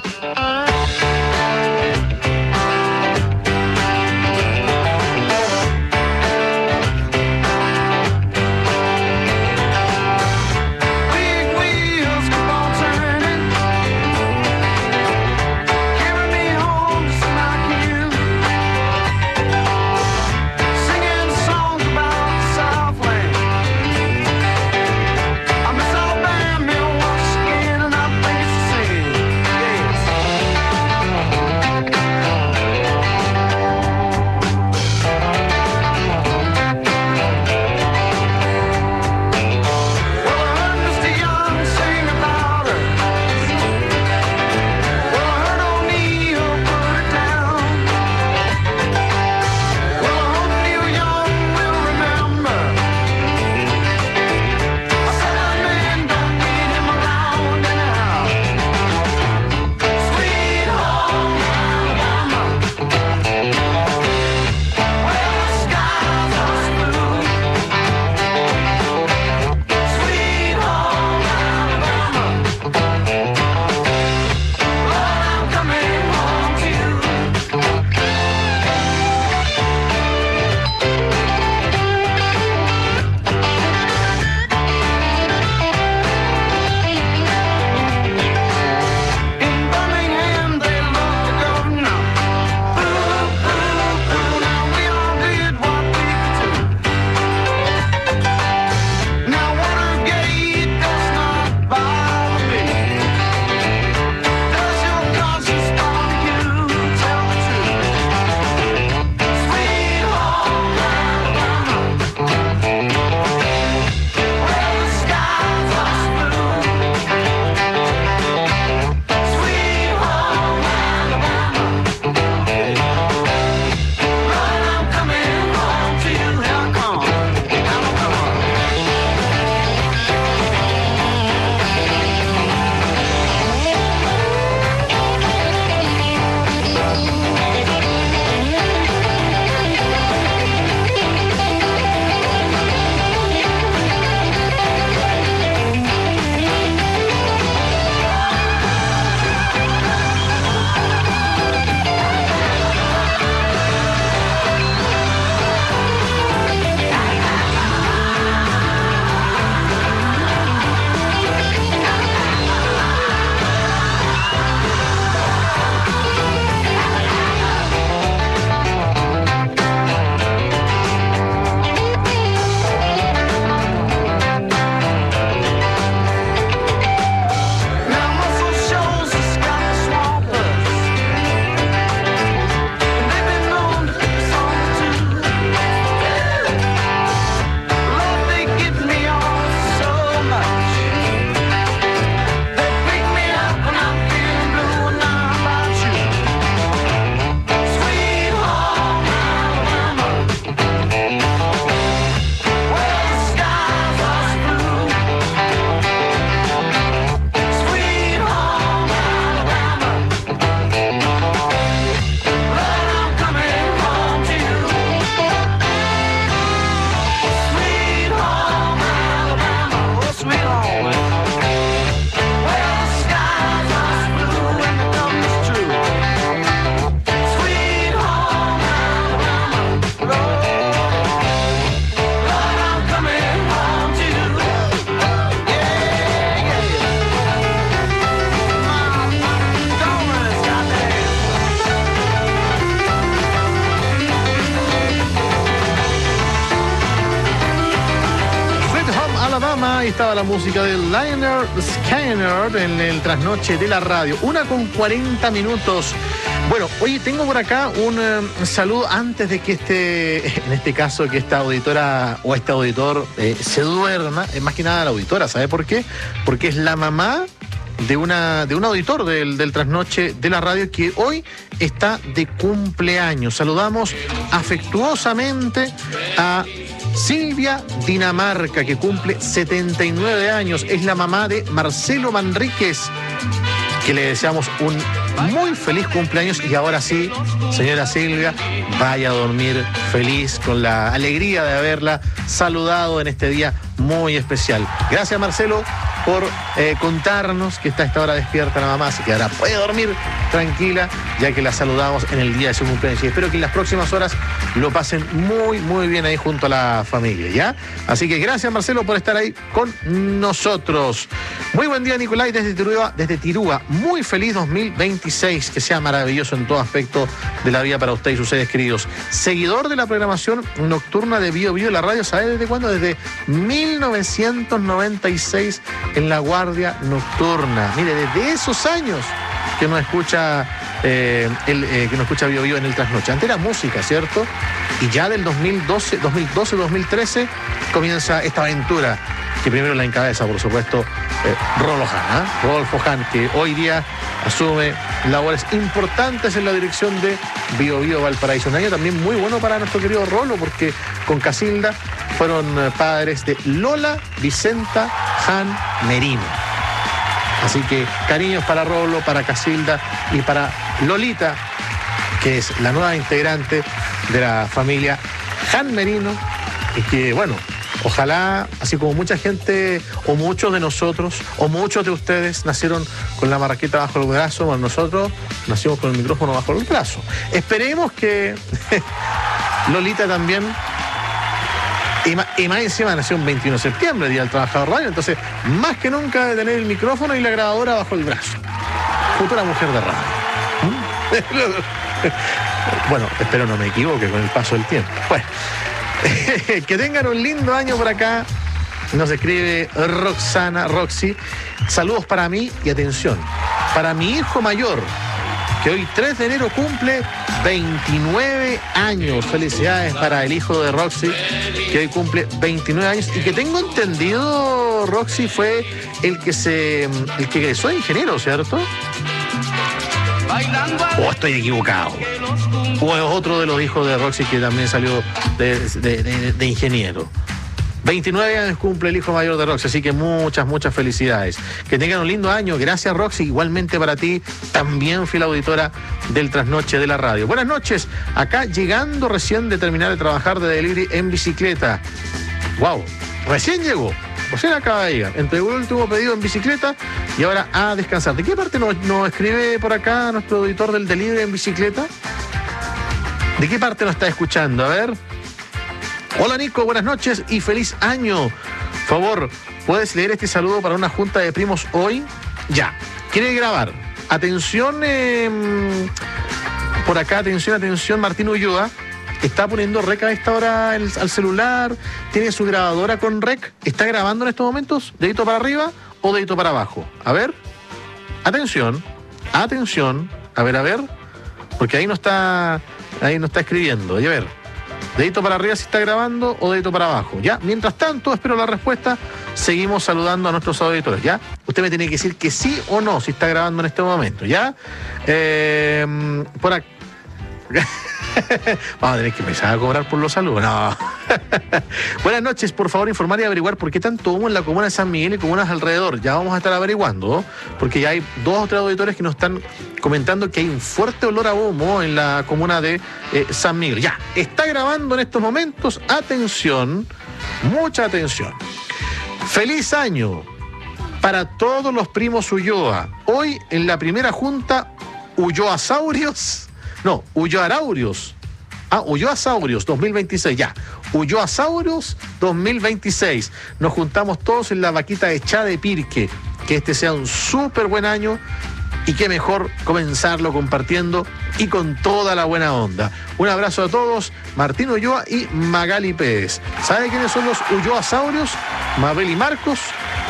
estaba la música de Lynyrd Skynyrd en el trasnoche de la radio. 1:40. Bueno, oye, tengo por acá un saludo antes de que en este caso, que esta auditora o este auditor se duerma. Más que nada la auditora, ¿sabe por qué? Porque es la mamá de un auditor del trasnoche de la radio que hoy está de cumpleaños. Saludamos afectuosamente a Silvia Dinamarca, que cumple 79 años. Es la mamá de Marcelo Manríquez, que le deseamos un muy feliz cumpleaños. Y ahora sí, señora Silvia, vaya a dormir feliz, con la alegría de haberla saludado en este día muy especial. Gracias, Marcelo, por contarnos que está a esta hora despierta la mamá, así que ahora puede dormir tranquila, ya que la saludamos en el día de su cumpleaños. Y espero que en las próximas horas lo pasen muy, muy bien ahí junto a la familia, ¿ya? Así que gracias, Marcelo, por estar ahí con nosotros. Muy buen día, Nicolai, desde Tirúa. Muy feliz 2026, que sea maravilloso en todo aspecto de la vida para usted y sus seres queridos. Seguidor de la programación nocturna de Bio Bio, la radio, ¿sabe desde cuándo? Desde 1996 en la Guardia Nocturna. Mire, desde esos años que nos escucha Bio Bio en el trasnoche. Antes era música, ¿cierto? Y ya del 2012-2013 comienza esta aventura, que primero la encabeza, por supuesto, Rodolfo Hahn, que hoy día asume labores importantes en la dirección de Bio Bio Valparaíso. Un año también muy bueno para nuestro querido Rolo, porque con Casilda fueron padres de Lola Vicenta Hahn Merino. Así que cariños para Rolo, para Casilda y para Lolita, que es la nueva integrante de la familia Hahn Merino, y que, bueno, ojalá, así como mucha gente, o muchos de nosotros, o muchos de ustedes nacieron con la marraqueta bajo el brazo, bueno, nosotros nacimos con el micrófono bajo el brazo. Esperemos que Lolita también, y más encima nació el 21 de septiembre, Día del Trabajador Radio, entonces más que nunca de tener el micrófono y la grabadora bajo el brazo. Futura mujer de radio. Bueno, espero no me equivoque con el paso del tiempo. Bueno, que tengan un lindo año por acá. Nos escribe Roxy. Saludos para mí y atención, para mi hijo mayor, que hoy 3 de enero cumple 29 años. Felicidades para el hijo de Roxy, que hoy cumple 29 años y que tengo entendido, Roxy, fue el que egresó de ingeniero, ¿cierto? ¿O estoy equivocado? ¿O es otro de los hijos de Roxy que también salió de ingeniero? 29 años cumple el hijo mayor de Roxy, así que muchas felicidades. Que tengan un lindo año. Gracias, Roxy. Igualmente para ti, también fiel auditora del trasnoche de la radio. Buenas noches. Acá llegando recién de terminar de trabajar de delivery en bicicleta. ¡Wow! Recién llegó. Recién acaba de llegar. Entregó el último pedido en bicicleta y ahora a descansar. ¿De qué parte nos escribe por acá nuestro auditor del delivery en bicicleta? ¿De qué parte nos está escuchando? A ver. Hola, Nico, buenas noches y feliz año. Por favor, ¿puedes leer este saludo para una junta de primos hoy? Ya. ¿Quiere grabar? Atención, por acá, atención, Martín Ulloa. Está poniendo rec a esta hora al celular. Tiene su grabadora con rec. ¿Está grabando en estos momentos? ¿Dedito para arriba o dedito para abajo? A ver. Atención. A ver. Porque ahí no está escribiendo. Y a ver. Dedito para arriba si está grabando o dedito para abajo, ¿ya? Mientras tanto, espero la respuesta. Seguimos saludando a nuestros auditores, ¿ya? Usted me tiene que decir que sí o no si está grabando en este momento, ¿ya? Por acá. Vamos a tener que empezar a cobrar por los saludos. No. Buenas noches, por favor informar y averiguar por qué tanto humo en la comuna de San Miguel y comunas alrededor. Ya vamos a estar averiguando, ¿no? Porque ya hay 2 o 3 auditores que nos están comentando que hay un fuerte olor a humo en la comuna de San Miguel. Ya, está grabando en estos momentos. Atención, mucha atención. Feliz año para todos los primos Ulloa. Hoy en la primera junta Ulloasaurios. No, Ulloaraurios. Ulloasaurios 2026, ya. Ulloasaurios 2026. Nos juntamos todos en la vaquita de Chá de Pirque. Que este sea un súper buen año y qué mejor comenzarlo compartiendo y con toda la buena onda. Un abrazo a todos, Martín Ulloa y Magali Pérez. ¿Sabe quiénes son los Ulloasaurios? Mabel y Marcos,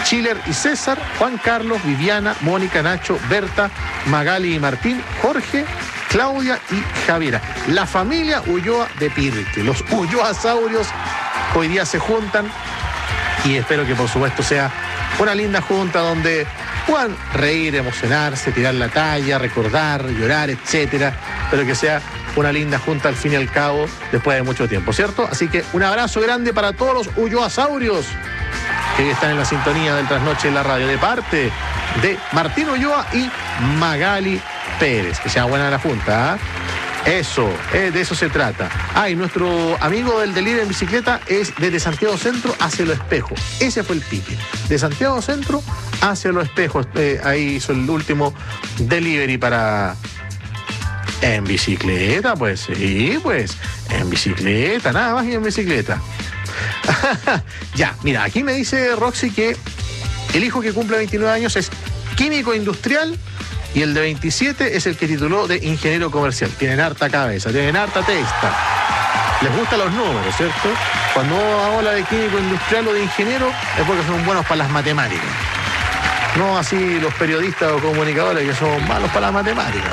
Chiller y César, Juan Carlos, Viviana, Mónica, Nacho, Berta, Magali y Martín, Jorge, Claudia y Javiera. La familia Ulloa de Pirque. Los Ulloasaurios hoy día se juntan y espero que por supuesto sea una linda junta donde puedan reír, emocionarse, tirar la talla, recordar, llorar, etcétera, pero que sea una linda junta al fin y al cabo después de mucho tiempo, ¿cierto? Así que un abrazo grande para todos los Ulloasaurios que están en la sintonía del Trasnoche en la radio, de parte de Martín Ulloa y Magali Pérez. Que sea buena la junta, ¿eh? Eso, de eso se trata. Y nuestro amigo del delivery en bicicleta es desde Santiago Centro hacia Los Espejos. Ese fue el pique. De Santiago Centro hacia Los Espejos. Ahí hizo el último delivery para... En bicicleta, pues sí, pues. En bicicleta, nada más que en bicicleta. Ya, mira, aquí me dice Roxy que el hijo que cumple 29 años es químico industrial y el de 27 es el que tituló de ingeniero comercial. Tienen harta cabeza, tienen harta testa. Les gustan los números, ¿cierto? Cuando habla de químico industrial o de ingeniero es porque son buenos para las matemáticas. No así los periodistas o comunicadores que son malos para las matemáticas.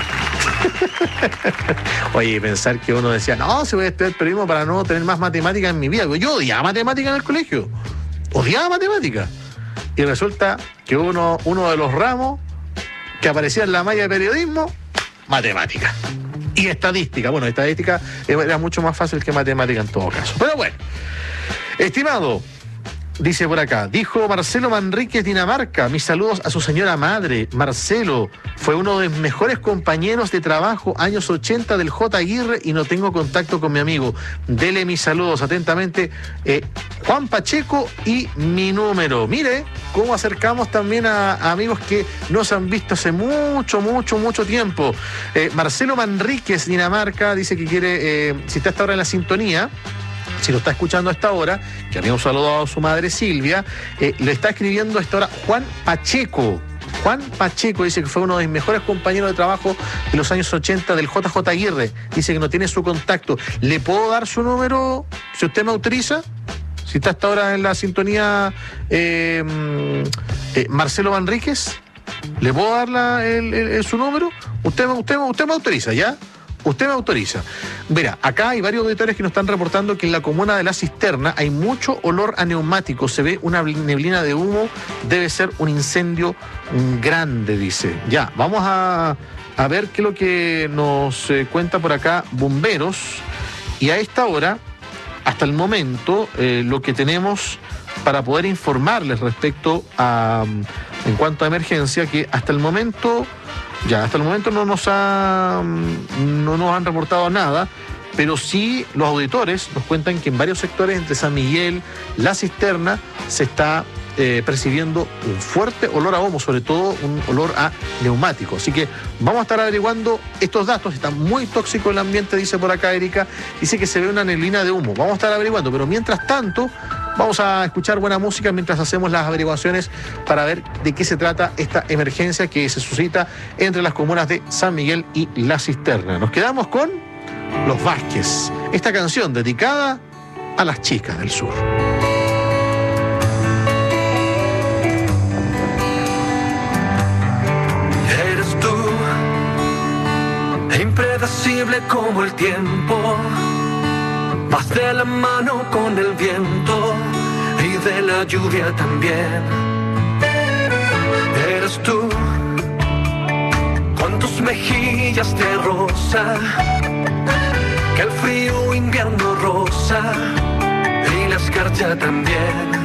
Oye, pensar que uno decía, no, si voy a estudiar periodismo para no tener más matemáticas en mi vida. Yo odiaba matemáticas en el colegio. Odiaba matemáticas. Y resulta que uno de los ramos que aparecía en la malla de periodismo, matemática. Y estadística. Bueno, estadística era mucho más fácil que matemática en todo caso. Pero bueno, estimado, dice por acá, dijo Marcelo Manríquez, Dinamarca, mis saludos a su señora madre. Marcelo fue uno de mis mejores compañeros de trabajo, años 80 del J. Aguirre, y no tengo contacto con mi amigo. Dele mis saludos atentamente, Juan Pacheco, y mi número. Mire cómo acercamos también a amigos que no se han visto hace mucho tiempo. Marcelo Manríquez, Dinamarca, dice que quiere, si está hasta ahora en la sintonía, si lo está escuchando a esta hora, que había un saludo a su madre Silvia, le está escribiendo a esta hora Juan Pacheco. Juan Pacheco dice que fue uno de mis mejores compañeros de trabajo en los años 80 del JJ Aguirre. Dice que no tiene su contacto. ¿Le puedo dar su número si usted me autoriza? Si está hasta ahora en la sintonía Marcelo Manríquez, ¿le puedo dar su número? Usted me autoriza, ¿ya? Usted me autoriza. Verá, acá hay varios auditores que nos están reportando que en la comuna de La Cisterna hay mucho olor a neumático. Se ve una neblina de humo. Debe ser un incendio grande, dice. Ya, vamos a ver qué es lo que nos cuenta por acá Bomberos. Y a esta hora, hasta el momento, lo que tenemos para poder informarles respecto a, en cuanto a emergencia, que hasta el momento no nos han reportado nada, pero sí los auditores nos cuentan que en varios sectores entre San Miguel, La Cisterna, se está percibiendo un fuerte olor a humo, sobre todo un olor a neumático. Así que vamos a estar averiguando estos datos. Está muy tóxico el ambiente, dice por acá Erika. Dice que se ve una neblina de humo. Vamos a estar averiguando, pero mientras tanto vamos a escuchar buena música mientras hacemos las averiguaciones para ver de qué se trata esta emergencia que se suscita entre las comunas de San Miguel y La Cisterna. Nos quedamos con Los Vázquez, esta canción dedicada a las chicas del sur. Eres tú, impredecible como el tiempo, vas de la mano con el viento y de la lluvia también. Eres tú, con tus mejillas de rosa, que el frío invierno rosa y la escarcha también.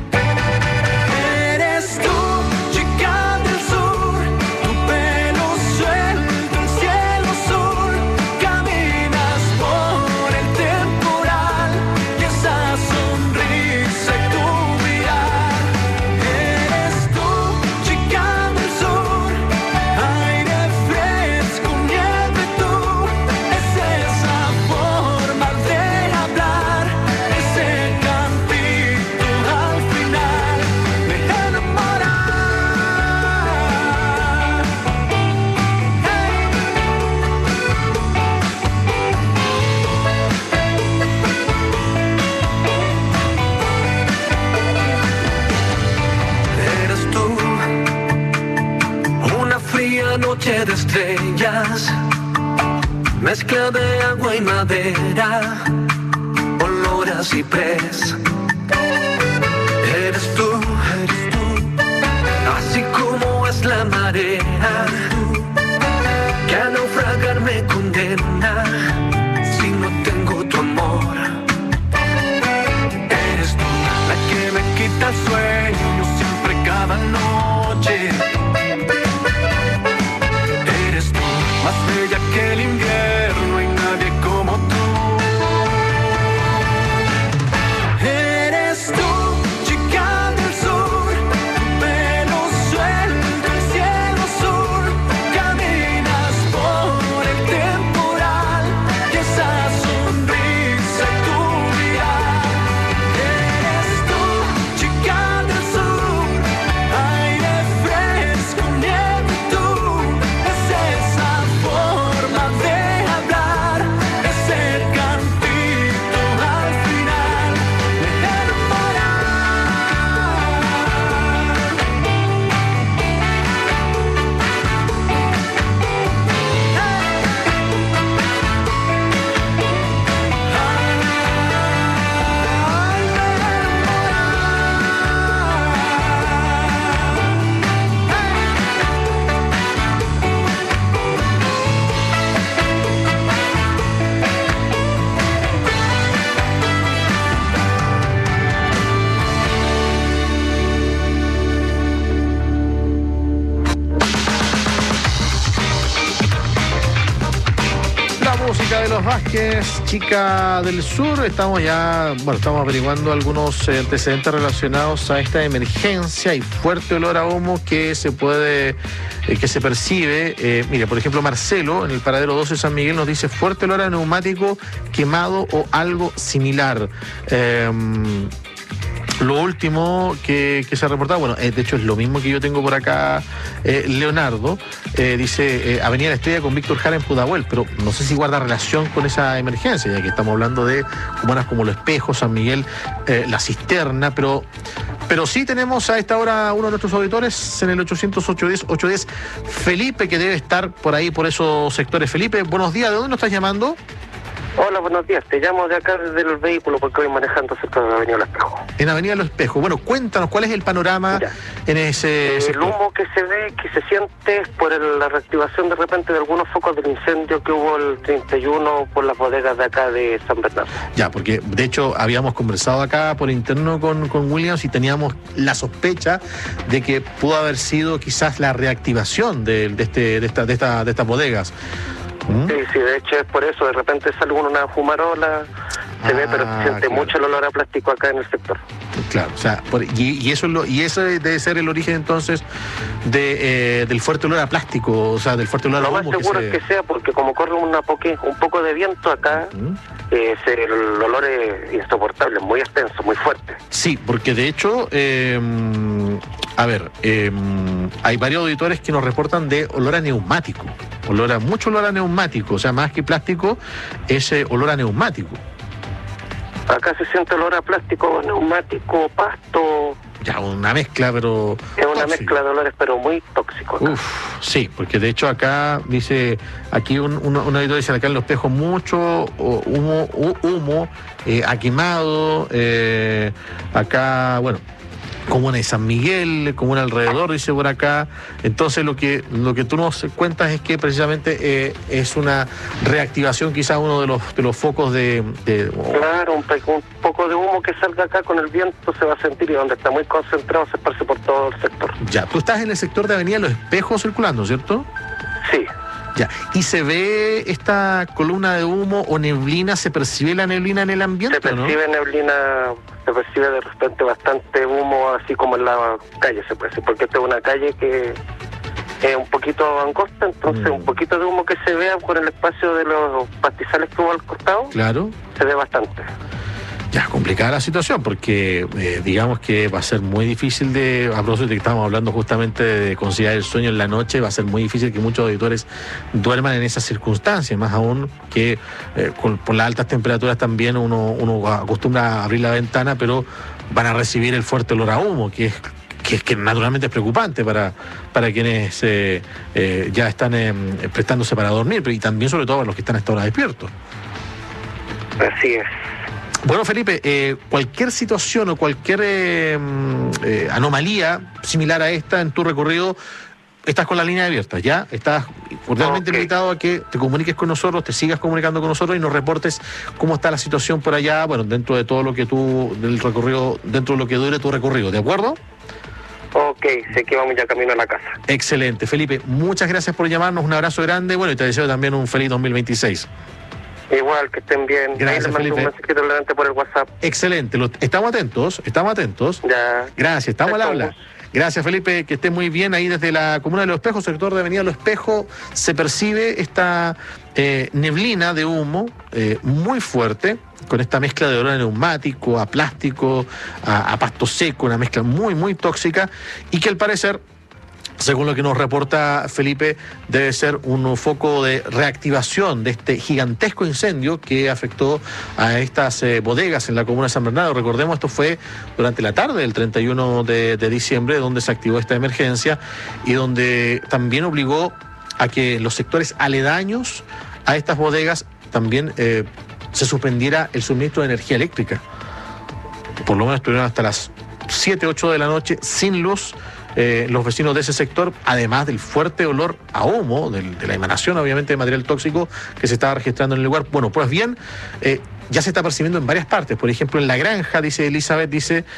Eres tú, chica del sur, tu pelo suelto, el cielo azul, caminas por el temporal y esa sonrisa y tu mirar. Eres tú, chica del sur, aire fresco, nieve tú, es esa forma de hablar, ese cantito noche de estrellas, mezcla de agua y madera, olor a ciprés. Eres tú, así como es la marea, que a naufragar me condena si no tengo tu amor. Eres tú la que me quita el sueño siempre cada noche. Eres tú, más bella que el invierno y nadie como tú. Eres tú, chica del sur, pelo suelto, el cielo azul, caminas por el temporal y esa sonrisa y tu mirar. Eres tú, chica del sur, aire fresco, nieve y tú, es esa forma de hablar, ese cantito al final de enamorar. La música de los Vázquez, Chica del Sur. Estamos averiguando algunos antecedentes relacionados a esta emergencia y fuerte olor a humo que se percibe. Mire, por ejemplo, Marcelo, en el paradero 12 de San Miguel, nos dice fuerte olor a neumático quemado o algo similar. Lo último que se ha reportado, bueno, de hecho es lo mismo que yo tengo por acá, Leonardo, dice Avenida La Estrella con Víctor Jara en Pudahuel, pero no sé si guarda relación con esa emergencia, ya que estamos hablando de comunas como Los Espejos, San Miguel, La Cisterna, pero sí tenemos a esta hora uno de nuestros auditores en el 800-810-810, Felipe, que debe estar por ahí, por esos sectores. Felipe, buenos días, ¿de dónde nos estás llamando? Hola, buenos días. Te llamo de acá desde el vehículo porque voy manejando cerca de la Avenida Los Espejos. En Avenida Los Espejos. Bueno, cuéntanos, ¿cuál es el panorama en ese El sector? humo que se ve, que se siente es por la reactivación de repente de algunos focos del incendio que hubo el 31 por las bodegas de acá de San Bernardo. Ya, porque de hecho habíamos conversado acá por interno con Williams y teníamos la sospecha de que pudo haber sido quizás la reactivación de estas bodegas. Sí, de hecho es por eso, de repente sale una fumarola, se ve, pero se siente mucho el olor a plástico acá en el sector. Claro, o sea, eso debe ser el origen entonces del fuerte olor a plástico, o sea, del fuerte olor a humo. Lo más seguro es que sea porque como corre un poco de viento acá, el olor es insoportable, muy extenso, muy fuerte. Sí, porque de hecho, hay varios auditores que nos reportan de olor a neumático, mucho olor a neumático, o sea, más que plástico, ese olor a neumático. Acá se siente olor a plástico, neumático, pasto. Ya, una mezcla, pero... Es una mezcla de olores, pero muy tóxico. Sí, porque de hecho acá dice, aquí un auditor dice, acá en Los Espejos mucho humo ha quemado, acá, bueno, comuna de San Miguel, comuna alrededor, dice por acá. Entonces lo que tú nos cuentas es que precisamente es una reactivación, quizás uno de los focos Claro, un poco de humo que salga acá con el viento se va a sentir y donde está muy concentrado se esparce por todo el sector. Ya, tú estás en el sector de Avenida Los Espejos circulando, ¿cierto? Sí. Ya, ¿y se ve esta columna de humo o neblina? ¿Se percibe la neblina en el ambiente? Se percibe neblina, se percibe de repente bastante humo, así como en la calle se percibe, porque esta es una calle que es un poquito angosta, entonces un poquito de humo que se vea por el espacio de los pastizales que hubo al costado, claro, se ve bastante. Ya, complicada la situación, porque digamos que va a ser muy difícil a propósito de que estamos hablando justamente de conciliar el sueño en la noche, va a ser muy difícil que muchos auditores duerman en esas circunstancias, más aún que por las altas temperaturas también uno acostumbra a abrir la ventana, pero van a recibir el fuerte olor a humo, que que naturalmente es preocupante para quienes ya están prestándose para dormir, y también sobre todo para los que están a esta hora despiertos. Así es. Bueno, Felipe, cualquier situación o cualquier anomalía similar a esta en tu recorrido, estás con la línea abierta, ¿ya? Estás cordialmente invitado a que te comuniques con nosotros, te sigas comunicando con nosotros y nos reportes cómo está la situación por allá, bueno, dentro de todo lo que del recorrido, dentro de lo que dure tu recorrido, ¿de acuerdo? Ok, sé que vamos ya camino a la casa. Excelente, Felipe, muchas gracias por llamarnos, un abrazo grande, bueno, y te deseo también un feliz 2026. Igual, que estén bien. Gracias, ahí les mando un mensajito adelante por el WhatsApp. Excelente, estamos atentos. Ya. Gracias, estamos al habla. Gracias, Felipe, que esté muy bien ahí desde la comuna de Los Espejos, sector de Avenida Los Espejos, se percibe esta neblina de humo muy fuerte, con esta mezcla de olor a neumático, a plástico, a pasto seco, una mezcla muy, muy tóxica, y que al parecer, según lo que nos reporta Felipe, debe ser un foco de reactivación de este gigantesco incendio que afectó a estas bodegas en la comuna de San Bernardo. Recordemos, esto fue durante la tarde del 31 de diciembre, donde se activó esta emergencia y donde también obligó a que los sectores aledaños a estas bodegas también se suspendiera el suministro de energía eléctrica. Por lo menos estuvieron hasta las 7, 8 de la noche sin luz. Los vecinos de ese sector, además del fuerte olor a humo, de la emanación obviamente de material tóxico que se estaba registrando en el lugar. Bueno, pues bien, ya se está percibiendo en varias partes. Por ejemplo, en La Granja, dice Elizabeth,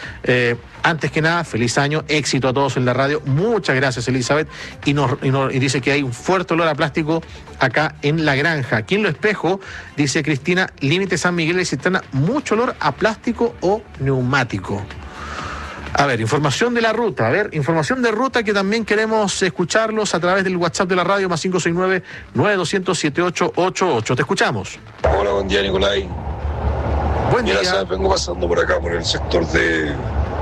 antes que nada, feliz año, éxito a todos en la radio. Muchas gracias, Elizabeth. Y dice que hay un fuerte olor a plástico acá en La Granja. Aquí en Lo Espejo, dice Cristina, límite San Miguel de Cisterna, mucho olor a plástico o neumático. A ver, información de la ruta, información de ruta que también queremos escucharlos a través del WhatsApp de la radio, más 569-9200-7888. Te escuchamos. Hola, buen día, Nicolai. Buen día. Mira, vengo pasando por acá, por el sector de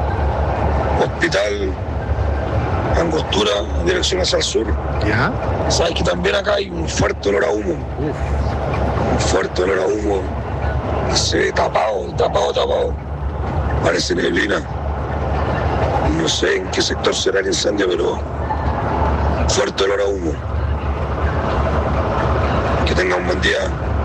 Hospital, Angostura, dirección hacia el sur. ¿Ya? Sabes que también acá hay un fuerte olor a humo. Un fuerte olor a humo. Se ve tapado. Parece neblina. No sé en qué sector será el incendio, pero fuerte olor a humo. Que tenga un buen día.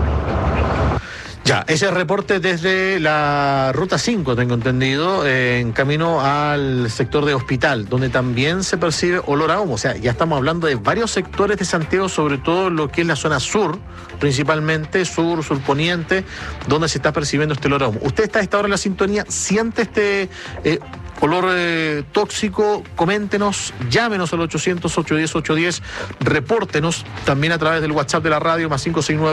Ya, ese reporte desde la Ruta 5, tengo entendido, en camino al sector de Hospital, donde también se percibe olor a humo. O sea, ya estamos hablando de varios sectores de Santiago, sobre todo lo que es la zona sur, principalmente sur poniente, donde se está percibiendo este olor a humo. Usted está a esta hora en la sintonía, siente este olor tóxico, coméntenos, llámenos al 800-810-810, repórtenos también a través del WhatsApp de la radio, más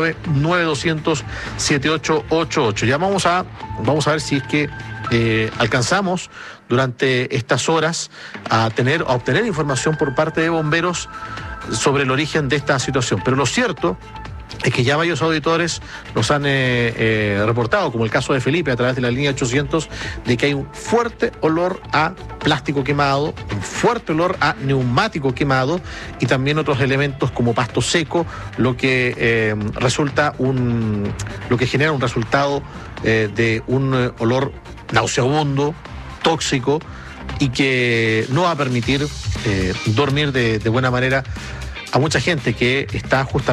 569-9200-7888. Ya vamos a ver si es que alcanzamos durante estas horas a obtener información por parte de bomberos sobre el origen de esta situación. Pero lo cierto es que ya varios auditores nos han reportado, como el caso de Felipe a través de la línea 800, de que hay un fuerte olor a plástico quemado, un fuerte olor a neumático quemado y también otros elementos como pasto seco, lo que genera un resultado de un olor nauseabundo, tóxico, y que no va a permitir dormir de buena manera a mucha gente que está justamente